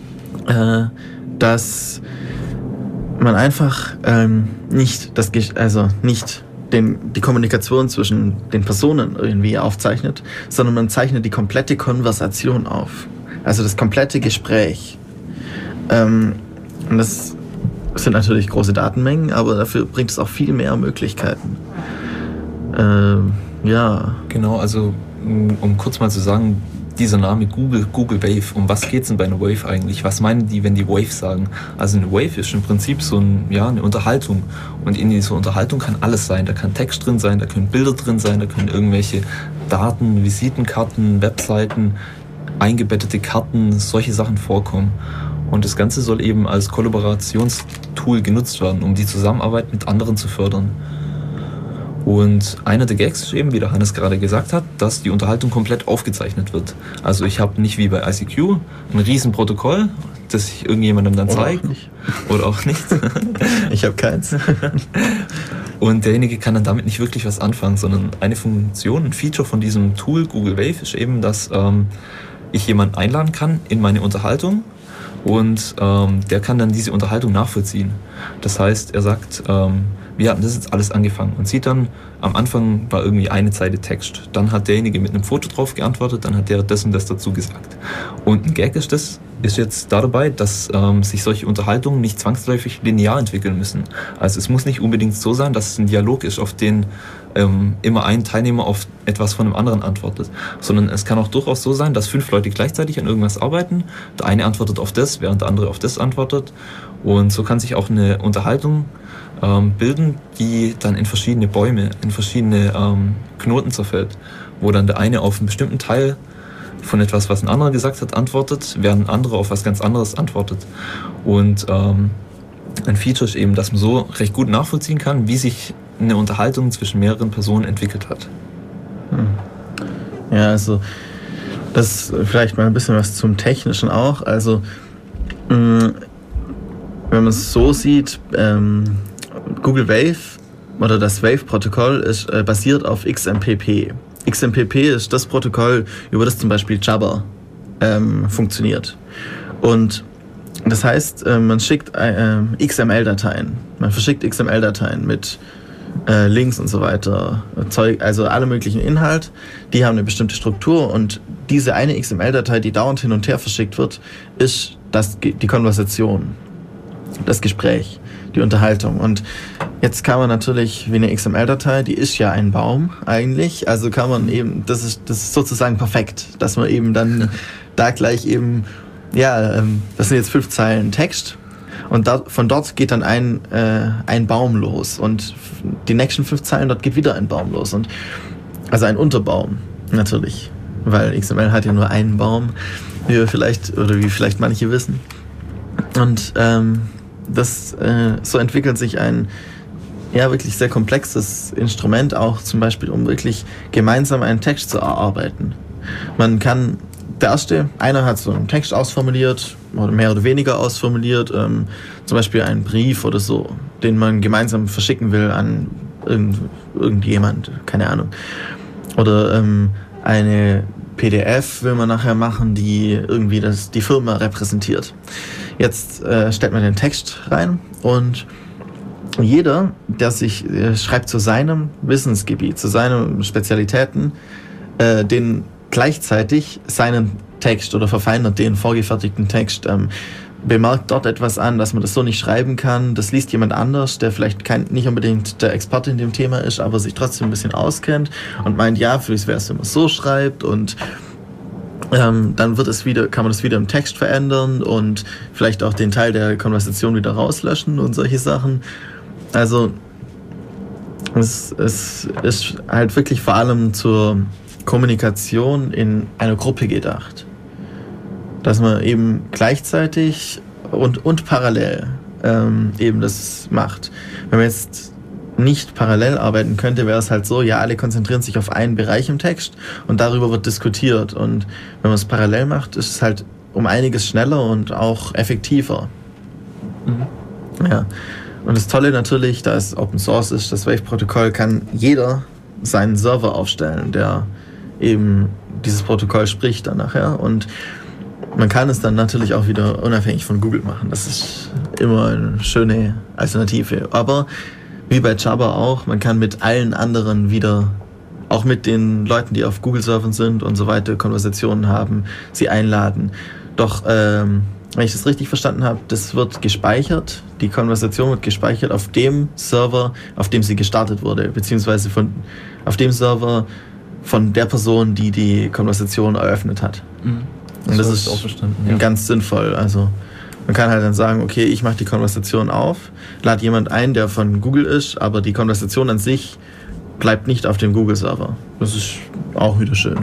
dass man einfach nicht die Kommunikation zwischen den Personen irgendwie aufzeichnet, sondern man zeichnet die komplette Konversation auf. Also das komplette Gespräch. Und das es sind natürlich große Datenmengen, aber dafür bringt es auch viel mehr Möglichkeiten. Ja. Genau, also um kurz mal zu sagen, dieser Name Google Wave, um was geht's denn bei einer Wave eigentlich? Was meinen die, wenn die Wave sagen? Also eine Wave ist im Prinzip so eine Unterhaltung. Und in dieser Unterhaltung kann alles sein. Da kann Text drin sein, da können Bilder drin sein, da können irgendwelche Daten, Visitenkarten, Webseiten, eingebettete Karten, solche Sachen vorkommen. Und das Ganze soll eben als Kollaborationstool genutzt werden, um die Zusammenarbeit mit anderen zu fördern. Und einer der Gags ist eben, wie der Hannes gerade gesagt hat, dass die Unterhaltung komplett aufgezeichnet wird. Also ich habe nicht wie bei ICQ ein Riesenprotokoll, das ich irgendjemandem dann zeige. Oder auch nicht. Ich habe keins. Und derjenige kann dann damit nicht wirklich was anfangen, sondern eine Funktion, ein Feature von diesem Tool Google Wave ist eben, dass ich jemanden einladen kann in meine Unterhaltung und der kann dann diese Unterhaltung nachvollziehen. Das heißt, er sagt, wir hatten das jetzt alles angefangen und sieht dann, am Anfang war irgendwie eine Zeile Text. Dann hat derjenige mit einem Foto drauf geantwortet, dann hat der das und das dazu gesagt. Und ein Gag ist jetzt dabei, dass sich solche Unterhaltungen nicht zwangsläufig linear entwickeln müssen. Also es muss nicht unbedingt so sein, dass es ein Dialog ist, auf den immer ein Teilnehmer auf etwas von dem anderen antwortet. Sondern es kann auch durchaus so sein, dass 5 Leute gleichzeitig an irgendwas arbeiten. Der eine antwortet auf das, während der andere auf das antwortet. Und so kann sich auch eine Unterhaltung bilden, die dann in verschiedene Bäume, in verschiedene Knoten zerfällt, wo dann der eine auf einen bestimmten Teil von etwas, was ein anderer gesagt hat, antwortet, während ein anderer auf was ganz anderes antwortet. Und ein Feature ist eben, dass man so recht gut nachvollziehen kann, wie sich eine Unterhaltung zwischen mehreren Personen entwickelt hat. Ja, also das ist vielleicht mal ein bisschen was zum Technischen auch. Also wenn man es so sieht, Google Wave oder das Wave-Protokoll ist basiert auf XMPP. XMPP ist das Protokoll, über das zum Beispiel Jabber funktioniert. Und das heißt, man schickt XML-Dateien. Man verschickt XML-Dateien mit Links und so weiter, also alle möglichen Inhalt, die haben eine bestimmte Struktur und diese eine XML-Datei, die dauernd hin und her verschickt wird, ist die Konversation, das Gespräch, die Unterhaltung. Und jetzt kann man natürlich, wie eine XML-Datei, die ist ja ein Baum eigentlich, also kann man eben, das ist sozusagen perfekt, dass man eben dann da gleich eben, das sind jetzt 5 Zeilen Text und von dort geht dann ein Baum los und die nächsten 5 Zeilen, dort geht wieder ein Baum los und also ein Unterbaum natürlich, weil XML hat ja nur einen Baum, wie vielleicht manche wissen. Und so entwickelt sich ein wirklich sehr komplexes Instrument auch zum Beispiel, um wirklich gemeinsam einen Text zu erarbeiten. Einer hat so einen Text ausformuliert oder mehr oder weniger ausformuliert, zum Beispiel einen Brief oder so, den man gemeinsam verschicken will an irgendjemand, keine Ahnung. Oder eine PDF will man nachher machen, die irgendwie die Firma repräsentiert. Jetzt stellt man den Text rein und jeder, der sich schreibt zu seinem Wissensgebiet, zu seinen Spezialitäten, den gleichzeitig seinen Text oder verfeinert den vorgefertigten Text, bemerkt dort etwas an, dass man das so nicht schreiben kann. Das liest jemand anders, der vielleicht nicht unbedingt der Experte in dem Thema ist, aber sich trotzdem ein bisschen auskennt und meint, ja, vielleicht wäre es, wenn man es so schreibt und dann kann man das wieder im Text verändern und vielleicht auch den Teil der Konversation wieder rauslöschen und solche Sachen. Also es ist halt wirklich vor allem zur Kommunikation in einer Gruppe gedacht. Dass man eben gleichzeitig und parallel eben das macht. Wenn man jetzt nicht parallel arbeiten könnte, wäre es halt so, alle konzentrieren sich auf einen Bereich im Text und darüber wird diskutiert. Und wenn man es parallel macht, ist es halt um einiges schneller und auch effektiver. Mhm. Ja. Und das Tolle natürlich, da es Open Source ist, das Wave-Protokoll, kann jeder seinen Server aufstellen, der eben dieses Protokoll spricht dann nachher. Und man kann es dann natürlich auch wieder unabhängig von Google machen. Das ist immer eine schöne Alternative. Aber wie bei Jabber auch, man kann mit allen anderen wieder, auch mit den Leuten, die auf Google-Servern sind und so weiter, Konversationen haben, sie einladen. Doch wenn ich das richtig verstanden habe, das wird gespeichert, die Konversation wird gespeichert auf dem Server, auf dem sie gestartet wurde, beziehungsweise auf dem Server von der Person, die die Konversation eröffnet hat. Und das ist auch verstanden, ganz sinnvoll. Also man kann halt dann sagen, okay, ich mache die Konversation auf, lade jemand ein, der von Google ist, aber die Konversation an sich bleibt nicht auf dem Google-Server. Das ist auch wieder schön.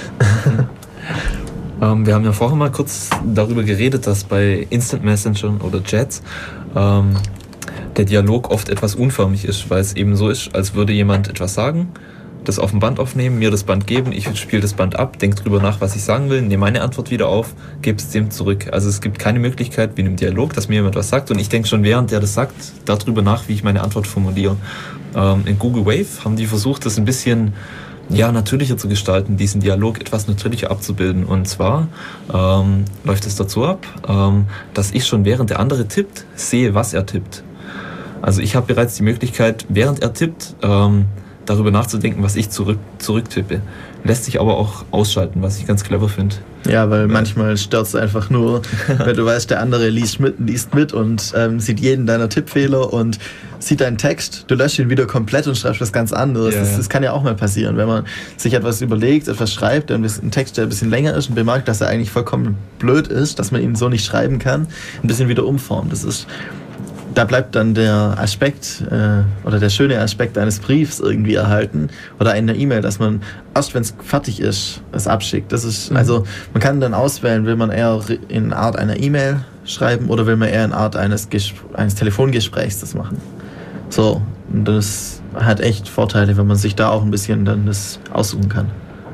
Wir haben ja vorher mal kurz darüber geredet, dass bei Instant Messenger oder Chats der Dialog oft etwas unförmig ist, weil es eben so ist, als würde jemand etwas sagen, das auf dem Band aufnehmen, mir das Band geben, ich spiele das Band ab, denke drüber nach, was ich sagen will, nehme meine Antwort wieder auf, gebe es dem zurück. Also es gibt keine Möglichkeit wie in einem Dialog, dass mir jemand was sagt und ich denke schon, während der das sagt, darüber nach, wie ich meine Antwort formuliere. In Google Wave haben die versucht, das ein bisschen natürlicher zu gestalten, diesen Dialog etwas natürlicher abzubilden. Und zwar läuft es dazu ab, dass ich schon während der andere tippt, sehe, was er tippt. Also ich habe bereits die Möglichkeit, während er tippt, darüber nachzudenken, was ich zurücktippe. Lässt sich aber auch ausschalten, was ich ganz clever finde. Ja, weil manchmal stört es einfach nur, wenn du weißt, der andere liest mit und sieht jeden deiner Tippfehler und sieht deinen Text, du löscht ihn wieder komplett und schreibst was ganz anderes. Das kann ja auch mal passieren, wenn man sich etwas überlegt, etwas schreibt, einen Text, der ein bisschen länger ist und bemerkt, dass er eigentlich vollkommen blöd ist, dass man ihn so nicht schreiben kann, ein bisschen wieder umformt. Da bleibt dann der Aspekt oder der schöne Aspekt eines Briefs irgendwie erhalten oder einer E-Mail, dass man erst, wenn es fertig ist, es abschickt. Also man kann dann auswählen, will man eher in Art einer E-Mail schreiben oder will man eher in Art eines Telefongesprächs das machen. So, und das hat echt Vorteile, wenn man sich da auch ein bisschen dann das aussuchen kann.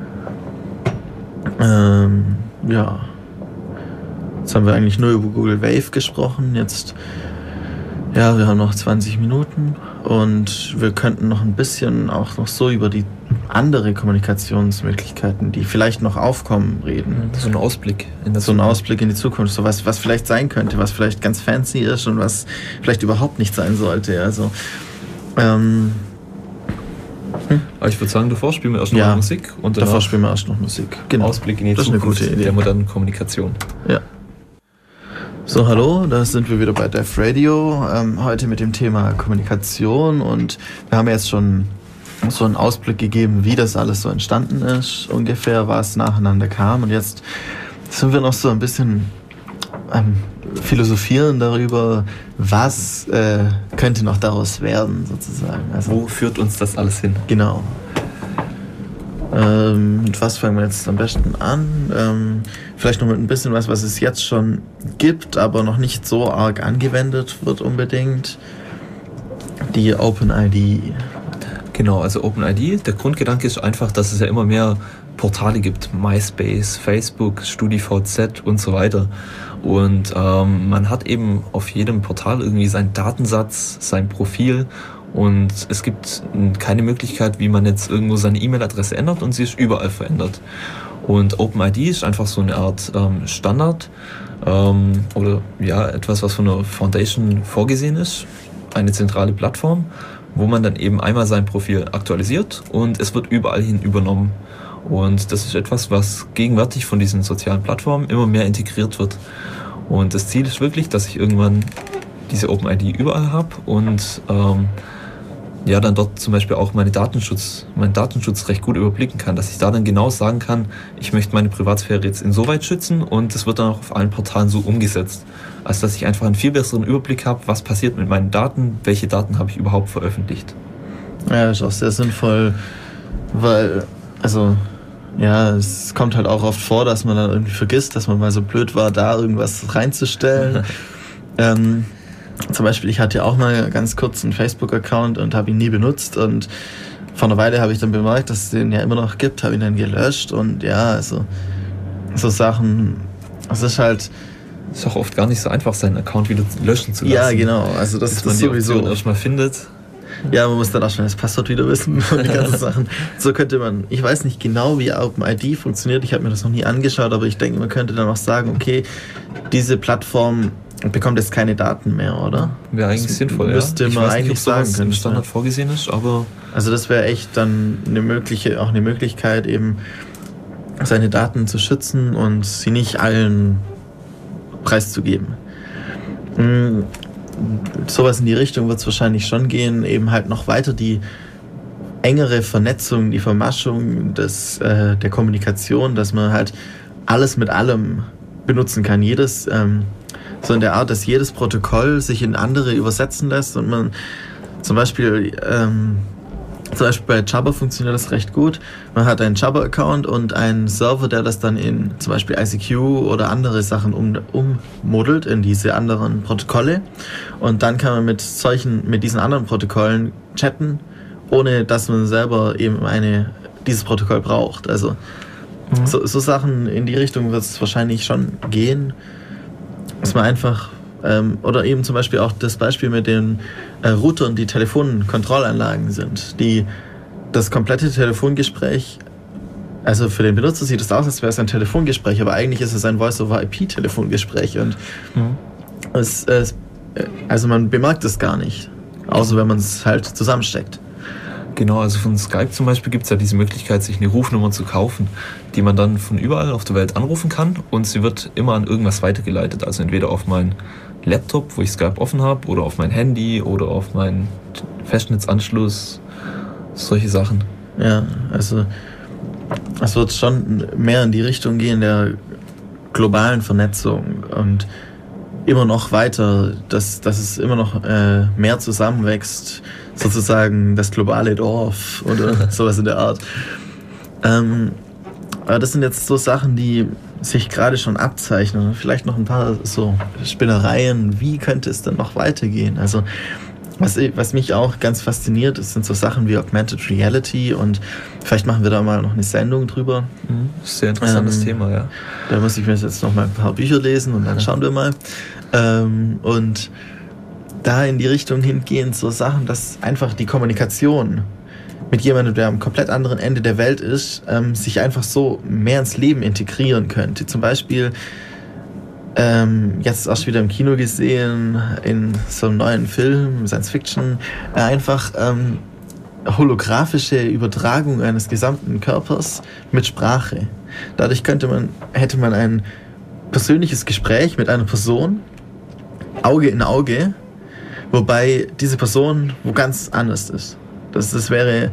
Jetzt haben wir eigentlich nur über Google Wave gesprochen. Jetzt wir haben noch 20 Minuten und wir könnten noch ein bisschen auch noch so über die andere Kommunikationsmöglichkeiten, die vielleicht noch aufkommen, reden. So ein Ausblick in die Zukunft, so was vielleicht sein könnte, was vielleicht ganz fancy ist und was vielleicht überhaupt nicht sein sollte. Also, aber ich würde sagen, davor spielen wir erst noch Musik. Und davor spielen wir erst noch Musik. Genau. Ausblick in die Zukunft der modernen Kommunikation. Ja. So, hallo, da sind wir wieder bei Def Radio, heute mit dem Thema Kommunikation und wir haben jetzt schon so einen Ausblick gegeben, wie das alles so entstanden ist, ungefähr was nacheinander kam und jetzt sind wir noch so ein bisschen philosophieren darüber, was könnte noch daraus werden sozusagen. Also, wo führt uns das alles hin? Genau. Mit was fangen wir jetzt am besten an? Vielleicht noch mit ein bisschen was es jetzt schon gibt, aber noch nicht so arg angewendet wird unbedingt. Die OpenID. Genau, also OpenID, der Grundgedanke ist einfach, dass es ja immer mehr Portale gibt. MySpace, Facebook, StudiVZ und so weiter. Und man hat eben auf jedem Portal irgendwie seinen Datensatz, sein Profil. Und es gibt keine Möglichkeit, wie man jetzt irgendwo seine E-Mail-Adresse ändert und sie ist überall verändert. Und OpenID ist einfach so eine Art Standard oder etwas, was von der Foundation vorgesehen ist, eine zentrale Plattform, wo man dann eben einmal sein Profil aktualisiert und es wird überall hin übernommen. Und das ist etwas, was gegenwärtig von diesen sozialen Plattformen immer mehr integriert wird. Und das Ziel ist wirklich, dass ich irgendwann diese OpenID überall habe und dann dort zum Beispiel auch meinen Datenschutz recht gut überblicken kann, dass ich da dann genau sagen kann, ich möchte meine Privatsphäre jetzt insoweit schützen und das wird dann auch auf allen Portalen so umgesetzt, als dass ich einfach einen viel besseren Überblick habe, was passiert mit meinen Daten, welche Daten habe ich überhaupt veröffentlicht. Ja, das ist auch sehr sinnvoll, weil, es kommt halt auch oft vor, dass man dann irgendwie vergisst, dass man mal so blöd war, da irgendwas reinzustellen. Zum Beispiel, ich hatte ja auch mal ganz kurz einen Facebook-Account und habe ihn nie benutzt und vor einer Weile habe ich dann bemerkt, dass es den ja immer noch gibt, habe ihn dann gelöscht und so Sachen, es ist halt... Es ist auch oft gar nicht so einfach, seinen Account wieder löschen zu lassen. Ja, genau, also das ist sowieso erstmal findet. Ja, man muss dann auch schnell das Passwort wieder wissen und die ganzen Sachen. So könnte man, ich weiß nicht genau, wie OpenID funktioniert, ich habe mir das noch nie angeschaut, aber ich denke, man könnte dann auch sagen, okay, diese Plattform bekommt jetzt keine Daten mehr, oder? Wäre eigentlich sinnvoll, müsste man eigentlich sagen können. Im Standard vorgesehen ist, aber... Also das wäre echt dann eine Möglichkeit, eben seine Daten zu schützen und sie nicht allen preiszugeben. Sowas in die Richtung wird es wahrscheinlich schon gehen, eben halt noch weiter die engere Vernetzung, die Vermaschung der Kommunikation, dass man halt alles mit allem benutzen kann. So in der Art, dass jedes Protokoll sich in andere übersetzen lässt und man zum Beispiel bei Jabber funktioniert das recht gut. Man hat einen Jabber-Account und einen Server, der das dann in zum Beispiel ICQ oder andere Sachen ummodelt in diese anderen Protokolle. Und dann kann man mit diesen anderen Protokollen chatten, ohne dass man selber eben dieses Protokoll braucht. Also so Sachen in die Richtung wird es wahrscheinlich schon gehen, dass man einfach oder eben zum Beispiel auch das Beispiel mit den Routern, die Telefonkontrollanlagen sind, die das komplette Telefongespräch, also für den Benutzer sieht es aus, als wäre es ein Telefongespräch, aber eigentlich ist es ein Voice-over-IP-Telefongespräch und also man bemerkt es gar nicht, außer wenn man es halt zusammensteckt. Genau, also von Skype zum Beispiel gibt es ja diese Möglichkeit, sich eine Rufnummer zu kaufen, die man dann von überall auf der Welt anrufen kann und sie wird immer an irgendwas weitergeleitet. Also entweder auf meinen Laptop, wo ich Skype offen habe, oder auf mein Handy oder auf meinen Festnetzanschluss, solche Sachen. Ja, also es wird schon mehr in die Richtung gehen der globalen Vernetzung und immer noch weiter, dass es immer noch mehr zusammenwächst, sozusagen das globale Dorf oder sowas in der Art. Aber das sind jetzt so Sachen, die sich gerade schon abzeichnen. Vielleicht noch ein paar so Spinnereien, wie könnte es denn noch weitergehen? Also was mich auch ganz fasziniert, sind so Sachen wie Augmented Reality und vielleicht machen wir da mal noch eine Sendung drüber. Sehr interessantes Thema, ja. Da muss ich mir jetzt noch mal ein paar Bücher lesen und dann schauen wir mal. Und da in die Richtung hingehen, so Sachen, dass einfach die Kommunikation mit jemandem, der am komplett anderen Ende der Welt ist, sich einfach so mehr ins Leben integrieren könnte. Zum Beispiel jetzt erst wieder im Kino gesehen, in so einem neuen Film, Science Fiction, einfach holographische Übertragung eines gesamten Körpers mit Sprache. Dadurch hätte man ein persönliches Gespräch mit einer Person, Auge in Auge, wobei diese Person wo ganz anders ist. Das wäre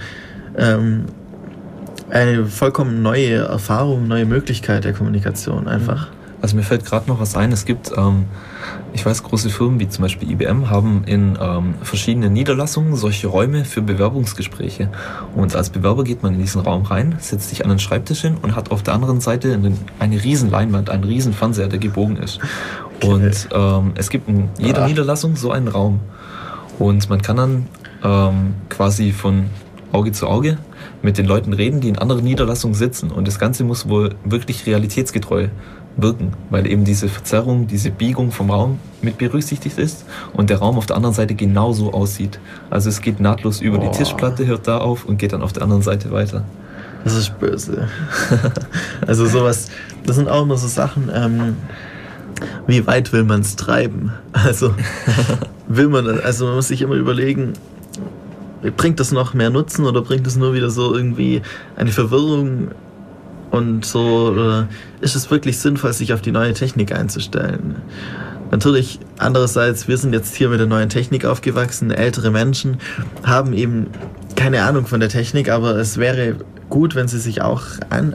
eine vollkommen neue Erfahrung, neue Möglichkeit der Kommunikation einfach. Also mir fällt gerade noch was ein, es gibt, ich weiß, große Firmen wie zum Beispiel IBM haben in verschiedenen Niederlassungen solche Räume für Bewerbungsgespräche. Und als Bewerber geht man in diesen Raum rein, setzt sich an den Schreibtisch hin und hat auf der anderen Seite eine riesen Leinwand, einen riesen Fernseher, der gebogen ist. Okay. Und es gibt in jeder Niederlassung so einen Raum. Und man kann dann quasi von Auge zu Auge mit den Leuten reden, die in anderen Niederlassungen sitzen. Und das Ganze muss wohl wirklich realitätsgetreu wirken, weil eben diese Verzerrung, diese Biegung vom Raum mit berücksichtigt ist und der Raum auf der anderen Seite genauso aussieht. Also es geht nahtlos über die Tischplatte, hört da auf und geht dann auf der anderen Seite weiter. Das ist böse. Also sowas, das sind auch immer so Sachen, wie weit will man es treiben? Also man muss sich immer überlegen, bringt das noch mehr Nutzen oder bringt es nur wieder so irgendwie eine Verwirrung und so, oder ist es wirklich sinnvoll, sich auf die neue Technik einzustellen? Natürlich, andererseits, wir sind jetzt hier mit der neuen Technik aufgewachsen, ältere Menschen haben eben keine Ahnung von der Technik, aber es wäre gut, wenn sie sich auch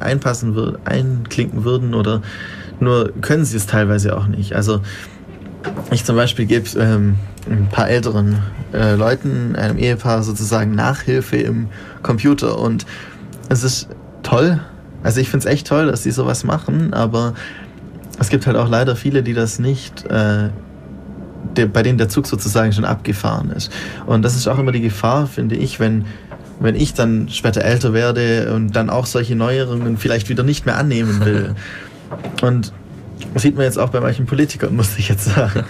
einklinken würden, oder nur können sie es teilweise auch nicht. Also ich zum Beispiel gebe ein paar älteren Leuten, einem Ehepaar sozusagen Nachhilfe im Computer und es ist toll. Also ich finde es echt toll, dass sie sowas machen, aber es gibt halt auch leider viele, die das nicht, bei denen der Zug sozusagen schon abgefahren ist. Und das ist auch immer die Gefahr, finde ich, wenn ich dann später älter werde und dann auch solche Neuerungen vielleicht wieder nicht mehr annehmen will. Und das sieht man jetzt auch bei manchen Politikern, muss ich jetzt sagen.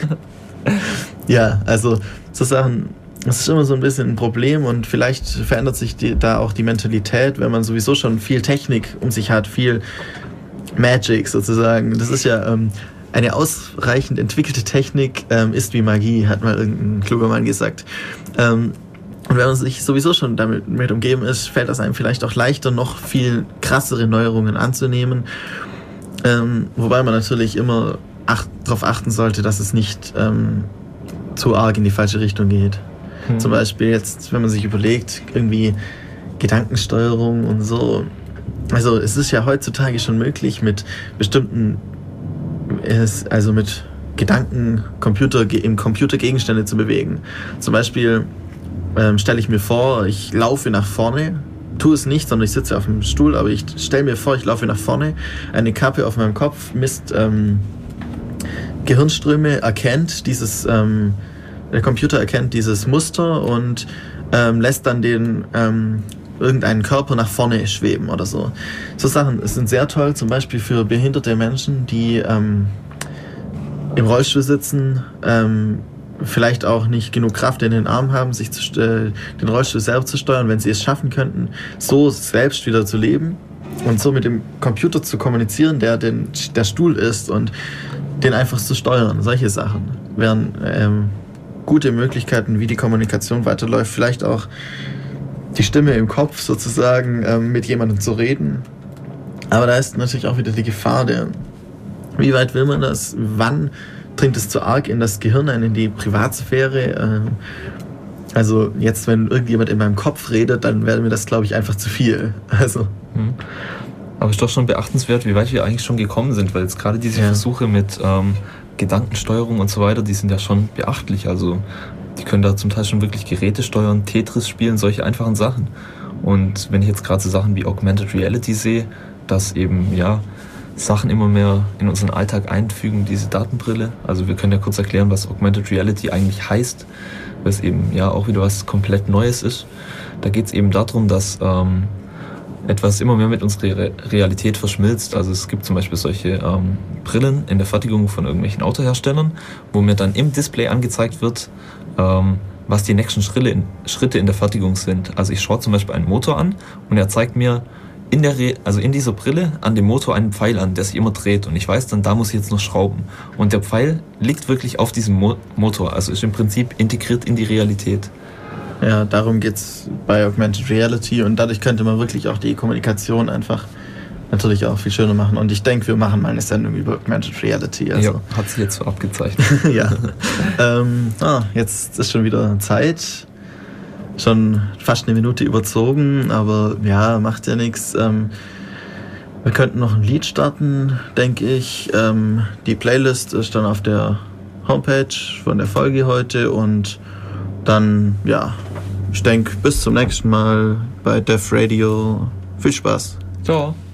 Ja, also so Sachen, das ist immer so ein bisschen ein Problem und vielleicht verändert sich da auch die Mentalität, wenn man sowieso schon viel Technik um sich hat, viel Magic sozusagen. Das ist ja eine ausreichend entwickelte Technik ist wie Magie, hat mal irgendein kluger Mann gesagt. Und wenn man sich sowieso schon damit umgeben ist, fällt das einem vielleicht auch leichter, noch viel krassere Neuerungen anzunehmen. Wobei man natürlich immer darauf achten sollte, dass es nicht zu arg in die falsche Richtung geht. Zum Beispiel jetzt, wenn man sich überlegt, irgendwie Gedankensteuerung und so. Also es ist ja heutzutage schon möglich mit bestimmten, also mit Gedanken im Computer Gegenstände zu bewegen. Zum Beispiel stelle ich mir vor, ich laufe nach vorne, tue es nicht, sondern ich sitze auf dem Stuhl, aber ich stelle mir vor, ich laufe nach vorne, eine Kappe auf meinem Kopf misst Gehirnströme, erkennt dieses, der Computer erkennt dieses Muster und lässt dann irgendeinen Körper nach vorne schweben oder so. So Sachen sind sehr toll, zum Beispiel für behinderte Menschen, die im Rollstuhl sitzen, vielleicht auch nicht genug Kraft in den Armen haben, sich den Rollstuhl selber zu steuern, wenn sie es schaffen könnten, so selbst wieder zu leben und so mit dem Computer zu kommunizieren, der Stuhl ist und den einfach zu steuern. Solche Sachen wären gute Möglichkeiten, wie die Kommunikation weiterläuft. Vielleicht auch die Stimme im Kopf sozusagen mit jemandem zu reden. Aber da ist natürlich auch wieder die Gefahr, wie weit will man das? Wann dringt es zu arg in das Gehirn ein, in die Privatsphäre? Also jetzt, wenn irgendjemand in meinem Kopf redet, dann wäre mir das, glaube ich, einfach zu viel. Also. Aber es ist doch schon beachtenswert, wie weit wir eigentlich schon gekommen sind, weil jetzt gerade diese Versuche mit Gedankensteuerung und so weiter, die sind ja schon beachtlich. Also die können da zum Teil schon wirklich Geräte steuern, Tetris spielen, solche einfachen Sachen. Und wenn ich jetzt gerade so Sachen wie Augmented Reality sehe, dass eben Sachen immer mehr in unseren Alltag einfügen, diese Datenbrille. Also wir können ja kurz erklären, was Augmented Reality eigentlich heißt, weil es eben auch wieder was komplett Neues ist. Da geht es eben darum, dass etwas immer mehr mit unserer Realität verschmilzt. Also es gibt zum Beispiel solche Brillen in der Fertigung von irgendwelchen Autoherstellern, wo mir dann im Display angezeigt wird, was die nächsten Schritte in der Fertigung sind. Also ich schaue zum Beispiel einen Motor an und er zeigt mir in dieser Brille an dem Motor einen Pfeil an, der sich immer dreht. Und ich weiß dann, da muss ich jetzt noch schrauben. Und der Pfeil liegt wirklich auf diesem Motor. Also ist im Prinzip integriert in die Realität. Ja, darum geht's bei Augmented Reality. Und dadurch könnte man wirklich auch die Kommunikation einfach natürlich auch viel schöner machen. Und ich denke, wir machen mal eine Sendung über Augmented Reality. Also. Ja, hat sich jetzt so abgezeichnet. Ja. Jetzt ist schon wieder Zeit. Schon fast eine Minute überzogen, aber macht ja nichts. Wir könnten noch ein Lied starten, denke ich. Die Playlist ist dann auf der Homepage von der Folge heute und dann, ich denke, bis zum nächsten Mal bei Def Radio. Viel Spaß. Ciao.